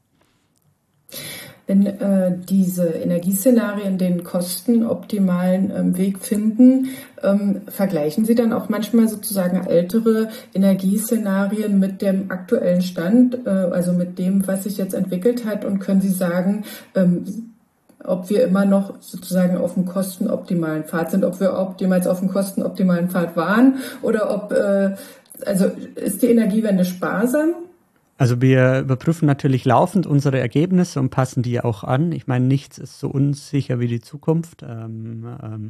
Wenn äh, diese Energieszenarien den kostenoptimalen ähm, Weg finden, ähm, vergleichen Sie dann auch manchmal sozusagen ältere Energieszenarien mit dem aktuellen Stand, äh, also mit dem, was sich jetzt entwickelt hat, und können Sie sagen, ähm, ob wir immer noch sozusagen auf dem kostenoptimalen Pfad sind, ob wir optimals auf dem kostenoptimalen Pfad waren oder ob, äh, also ist die Energiewende sparsam? Also wir überprüfen natürlich laufend unsere Ergebnisse und passen die auch an. Ich meine, nichts ist so unsicher wie die Zukunft. Ähm, ähm,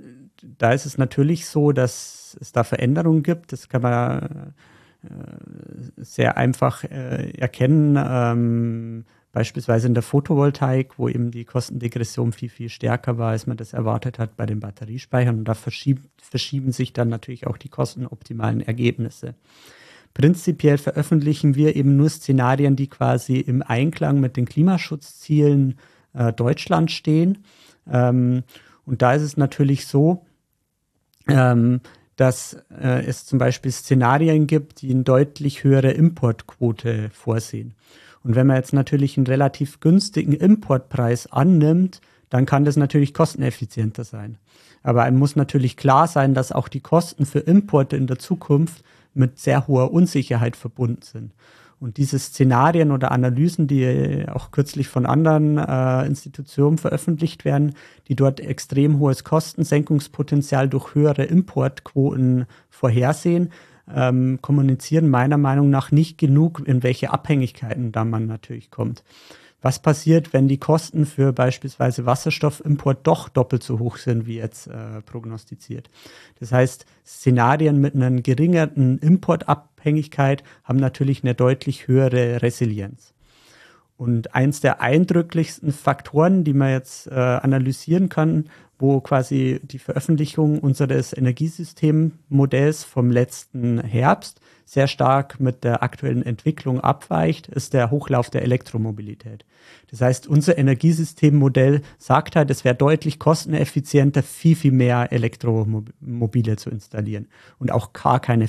da ist es natürlich so, dass es da Veränderungen gibt. Das kann man äh, sehr einfach äh, erkennen. Ähm, Beispielsweise in der Photovoltaik, wo eben die Kostendegression viel, viel stärker war, als man das erwartet hat bei den Batteriespeichern. Und da verschieben, verschieben sich dann natürlich auch die kostenoptimalen Ergebnisse. Prinzipiell veröffentlichen wir eben nur Szenarien, die quasi im Einklang mit den Klimaschutzzielen äh, Deutschlands stehen. Ähm, und da ist es natürlich so, ähm, dass äh, es zum Beispiel Szenarien gibt, die eine deutlich höhere Importquote vorsehen. Und wenn man jetzt natürlich einen relativ günstigen Importpreis annimmt, dann kann das natürlich kosteneffizienter sein. Aber einem muss natürlich klar sein, dass auch die Kosten für Importe in der Zukunft mit sehr hoher Unsicherheit verbunden sind. Und diese Szenarien oder Analysen, die auch kürzlich von anderen äh, Institutionen veröffentlicht werden, die dort extrem hohes Kostensenkungspotenzial durch höhere Importquoten vorhersehen, ähm, kommunizieren meiner Meinung nach nicht genug, in welche Abhängigkeiten da man natürlich kommt. Was passiert, wenn die Kosten für beispielsweise Wasserstoffimport doch doppelt so hoch sind, wie jetzt äh, prognostiziert? Das heißt, Szenarien mit einer geringeren Importabhängigkeit haben natürlich eine deutlich höhere Resilienz. Und eins der eindrücklichsten Faktoren, die man jetzt äh, analysieren kann, wo quasi die Veröffentlichung unseres Energiesystemmodells vom letzten Herbst sehr stark mit der aktuellen Entwicklung abweicht, ist der Hochlauf der Elektromobilität. Das heißt, unser Energiesystemmodell sagt halt, es wäre deutlich kosteneffizienter, viel, viel mehr Elektromobile zu installieren und auch gar keine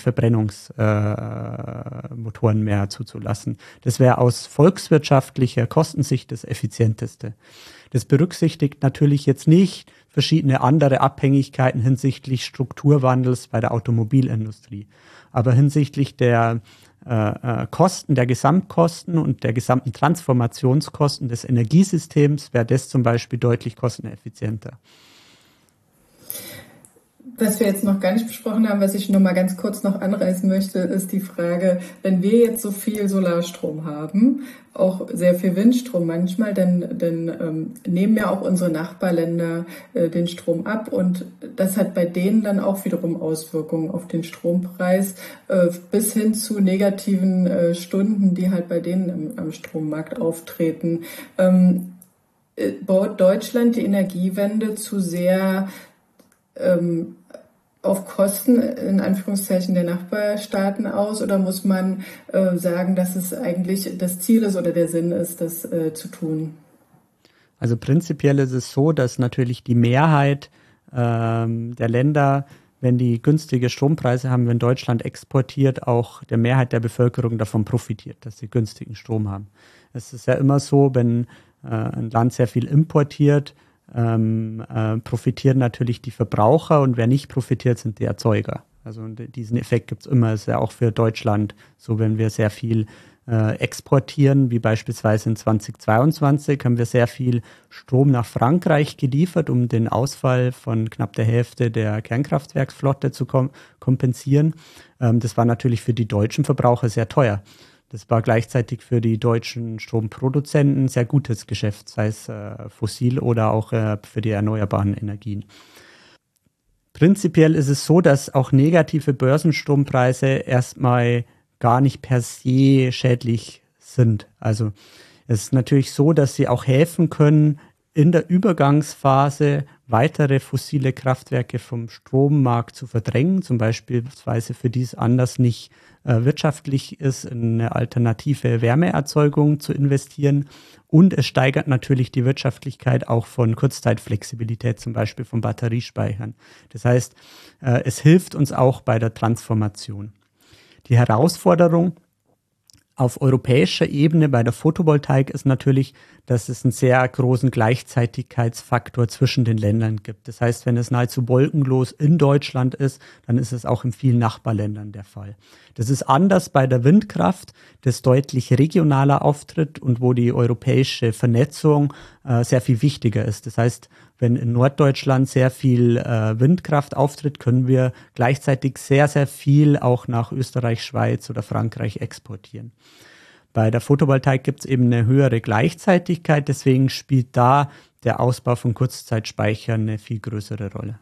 Verbrennungsmotoren äh, mehr zuzulassen. Das wäre aus volkswirtschaftlicher Kostensicht das Effizienteste. Das berücksichtigt natürlich jetzt nicht verschiedene andere Abhängigkeiten hinsichtlich Strukturwandels bei der Automobilindustrie. Aber hinsichtlich der äh, Kosten, der Gesamtkosten und der gesamten Transformationskosten des Energiesystems wäre das zum Beispiel deutlich kosteneffizienter. Was wir jetzt noch gar nicht besprochen haben, was ich nur mal ganz kurz noch anreißen möchte, ist die Frage, wenn wir jetzt so viel Solarstrom haben, auch sehr viel Windstrom manchmal, dann, dann ähm, nehmen ja auch unsere Nachbarländer äh, den Strom ab und das hat bei denen dann auch wiederum Auswirkungen auf den Strompreis äh, bis hin zu negativen äh, Stunden, die halt bei denen im, am Strommarkt auftreten. Ähm, äh, baut Deutschland die Energiewende zu sehr ähm, auf Kosten, in Anführungszeichen, der Nachbarstaaten aus, oder muss man äh, sagen, dass es eigentlich das Ziel ist oder der Sinn ist, das äh, zu tun? Also prinzipiell ist es so, dass natürlich die Mehrheit ähm, der Länder, wenn die günstige Strompreise haben, wenn Deutschland exportiert, auch der Mehrheit der Bevölkerung davon profitiert, dass sie günstigen Strom haben. Es ist ja immer so, wenn äh, ein Land sehr viel importiert, Ähm, äh, profitieren natürlich die Verbraucher und wer nicht profitiert, sind die Erzeuger. Also diesen Effekt gibt es immer. Ist ja auch für Deutschland so, wenn wir sehr viel äh, exportieren, wie beispielsweise in zweitausendzweiundzwanzig haben wir sehr viel Strom nach Frankreich geliefert, um den Ausfall von knapp der Hälfte der Kernkraftwerksflotte zu kom- kompensieren. Ähm, das war natürlich für die deutschen Verbraucher sehr teuer. Das war gleichzeitig für die deutschen Stromproduzenten ein sehr gutes Geschäft, sei es äh, fossil oder auch äh, für die erneuerbaren Energien. Prinzipiell ist es so, dass auch negative Börsenstrompreise erstmal gar nicht per se schädlich sind. Also es ist natürlich so, dass sie auch helfen können, in der Übergangsphase weitere fossile Kraftwerke vom Strommarkt zu verdrängen, zum Beispiel für die es anders nicht äh, wirtschaftlich ist, in eine alternative Wärmeerzeugung zu investieren. Und es steigert natürlich die Wirtschaftlichkeit auch von Kurzzeitflexibilität, zum Beispiel von Batteriespeichern. Das heißt, äh, es hilft uns auch bei der Transformation. Die Herausforderung auf europäischer Ebene bei der Photovoltaik ist natürlich, dass es einen sehr großen Gleichzeitigkeitsfaktor zwischen den Ländern gibt. Das heißt, wenn es nahezu wolkenlos in Deutschland ist, dann ist es auch in vielen Nachbarländern der Fall. Das ist anders bei der Windkraft, das deutlich regionaler auftritt und wo die europäische Vernetzung äh, sehr viel wichtiger ist. Das heißt, wenn in Norddeutschland sehr viel äh, Windkraft auftritt, können wir gleichzeitig sehr, sehr viel auch nach Österreich, Schweiz oder Frankreich exportieren. Bei der Photovoltaik gibt es eben eine höhere Gleichzeitigkeit, deswegen spielt da der Ausbau von Kurzzeitspeichern eine viel größere Rolle.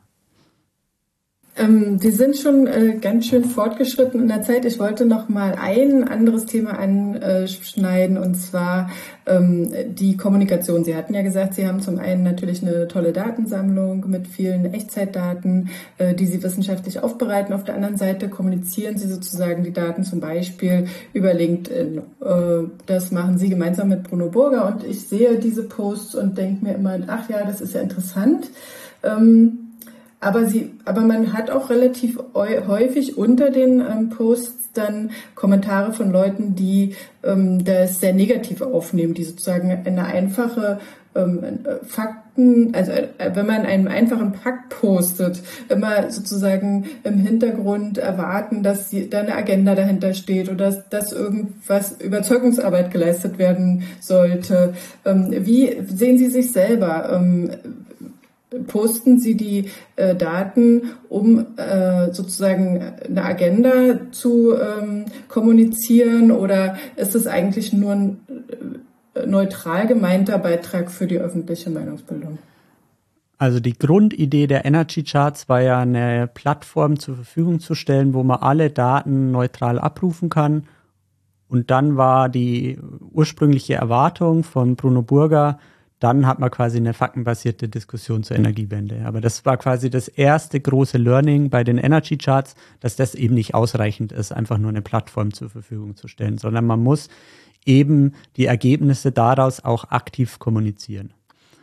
Ähm, wir sind schon äh, ganz schön fortgeschritten in der Zeit. Ich wollte noch mal ein anderes Thema anschneiden, und zwar ähm, die Kommunikation. Sie hatten ja gesagt, Sie haben zum einen natürlich eine tolle Datensammlung mit vielen Echtzeitdaten, äh, die Sie wissenschaftlich aufbereiten. Auf der anderen Seite kommunizieren Sie sozusagen die Daten zum Beispiel über LinkedIn. Äh, das machen Sie gemeinsam mit Bruno Burger, und ich sehe diese Posts und denke mir immer, ach ja, das ist ja interessant. Ähm, Aber sie, aber man hat auch relativ häufig unter den ähm, Posts dann Kommentare von Leuten, die ähm, das sehr negativ aufnehmen, die sozusagen eine einfache ähm, Fakten, also äh, wenn man einen einfachen Fakt postet, immer sozusagen im Hintergrund erwarten, dass die, da eine Agenda dahinter steht oder dass, dass irgendwas Überzeugungsarbeit geleistet werden sollte. Ähm, wie sehen Sie sich selber? Ähm, Posten Sie die äh, Daten, um äh, sozusagen eine Agenda zu ähm, kommunizieren, oder ist es eigentlich nur ein äh, neutral gemeinter Beitrag für die öffentliche Meinungsbildung? Also die Grundidee der Energy Charts war ja, eine Plattform zur Verfügung zu stellen, wo man alle Daten neutral abrufen kann. Und dann war die ursprüngliche Erwartung von Bruno Burger, dann hat man quasi eine faktenbasierte Diskussion zur Energiewende. Aber das war quasi das erste große Learning bei den Energy Charts, dass das eben nicht ausreichend ist, einfach nur eine Plattform zur Verfügung zu stellen, sondern man muss eben die Ergebnisse daraus auch aktiv kommunizieren.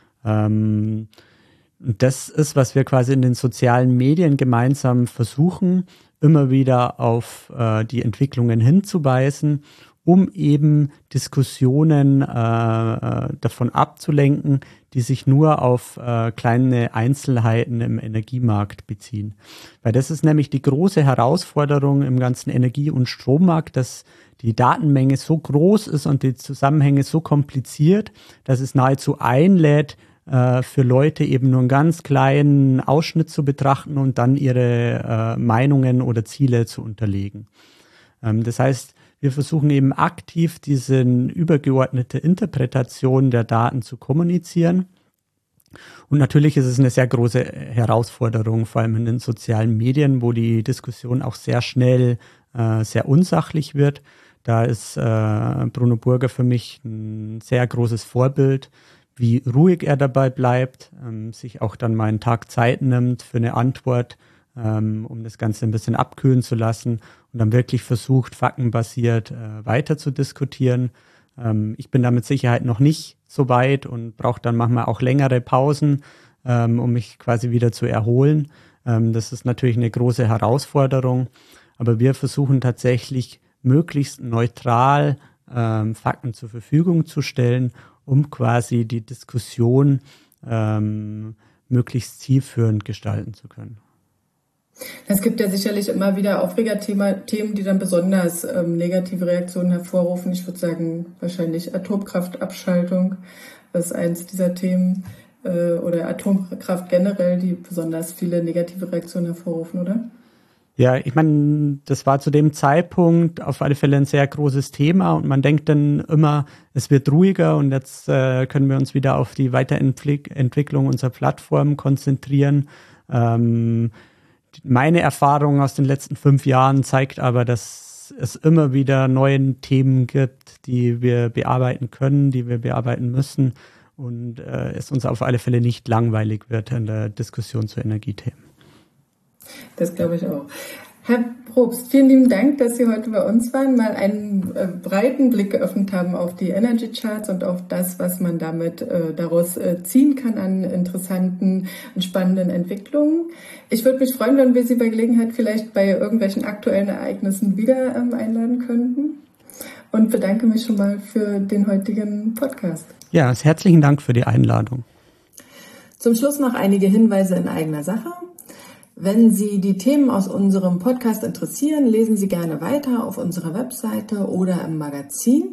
Ähm, und das ist, was wir quasi in den sozialen Medien gemeinsam versuchen, immer wieder auf äh, die Entwicklungen hinzuweisen, um eben Diskussionen äh, davon abzulenken, die sich nur auf äh, kleine Einzelheiten im Energiemarkt beziehen. Weil das ist nämlich die große Herausforderung im ganzen Energie- und Strommarkt, dass die Datenmenge so groß ist und die Zusammenhänge so kompliziert, dass es nahezu einlädt, äh, für Leute eben nur einen ganz kleinen Ausschnitt zu betrachten und dann ihre äh, Meinungen oder Ziele zu unterlegen. Ähm, das heißt, wir versuchen eben aktiv diese übergeordnete Interpretation der Daten zu kommunizieren. Und natürlich ist es eine sehr große Herausforderung, vor allem in den sozialen Medien, wo die Diskussion auch sehr schnell äh, sehr unsachlich wird. Da ist äh, Bruno Burger für mich ein sehr großes Vorbild, wie ruhig er dabei bleibt, ähm, sich auch dann mal einen Tag Zeit nimmt für eine Antwort, ähm, um das Ganze ein bisschen abkühlen zu lassen und dann wirklich versucht, faktenbasiert äh, weiter zu diskutieren. Ähm, ich bin da mit Sicherheit noch nicht so weit und brauche dann manchmal auch längere Pausen, ähm, um mich quasi wieder zu erholen. Ähm, das ist natürlich eine große Herausforderung, aber wir versuchen tatsächlich möglichst neutral ähm, Fakten zur Verfügung zu stellen, um quasi die Diskussion ähm, möglichst zielführend gestalten zu können. Es gibt ja sicherlich immer wieder Aufregerthemen, die dann besonders ähm, negative Reaktionen hervorrufen. Ich würde sagen, wahrscheinlich Atomkraftabschaltung ist eins dieser Themen äh, oder Atomkraft generell, die besonders viele negative Reaktionen hervorrufen, oder? Ja, ich meine, das war zu dem Zeitpunkt auf alle Fälle ein sehr großes Thema und man denkt dann immer, es wird ruhiger und jetzt äh, können wir uns wieder auf die Weiterentwicklung unserer Plattform konzentrieren. Ähm, meine Erfahrung aus den letzten fünf Jahren zeigt aber, dass es immer wieder neue Themen gibt, die wir bearbeiten können, die wir bearbeiten müssen und äh, es uns auf alle Fälle nicht langweilig wird in der Diskussion zu Energiethemen. Das glaube ich auch. Herr Probst, vielen lieben Dank, dass Sie heute bei uns waren, mal einen äh, breiten Blick geöffnet haben auf die Energy Charts und auf das, was man damit äh, daraus äh, ziehen kann an interessanten und spannenden Entwicklungen. Ich würde mich freuen, wenn wir Sie bei Gelegenheit vielleicht bei irgendwelchen aktuellen Ereignissen wieder ähm, einladen könnten und bedanke mich schon mal für den heutigen Podcast. Ja, herzlichen Dank für die Einladung. Zum Schluss noch einige Hinweise in eigener Sache. Wenn Sie die Themen aus unserem Podcast interessieren, lesen Sie gerne weiter auf unserer Webseite oder im Magazin.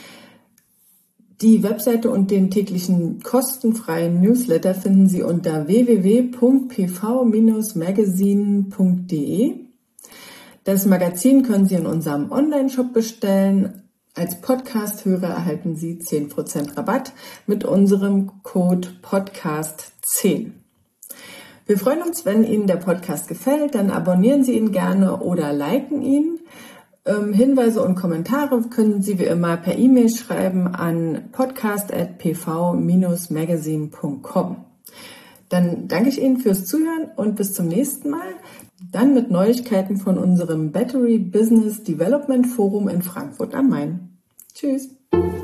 Die Webseite und den täglichen kostenfreien Newsletter finden Sie unter w w w punkt p v Bindestrich magazine punkt d e. Das Magazin können Sie in unserem Online-Shop bestellen. Als Podcast-Hörer erhalten Sie zehn Prozent Rabatt mit unserem Code Podcast zehn. Wir freuen uns, wenn Ihnen der Podcast gefällt, dann abonnieren Sie ihn gerne oder liken ihn. Ähm, Hinweise und Kommentare können Sie wie immer per E-Mail schreiben an podcast at p v Bindestrich magazine punkt com. Dann danke ich Ihnen fürs Zuhören und bis zum nächsten Mal. Dann mit Neuigkeiten von unserem Battery Business Development Forum in Frankfurt am Main. Tschüss.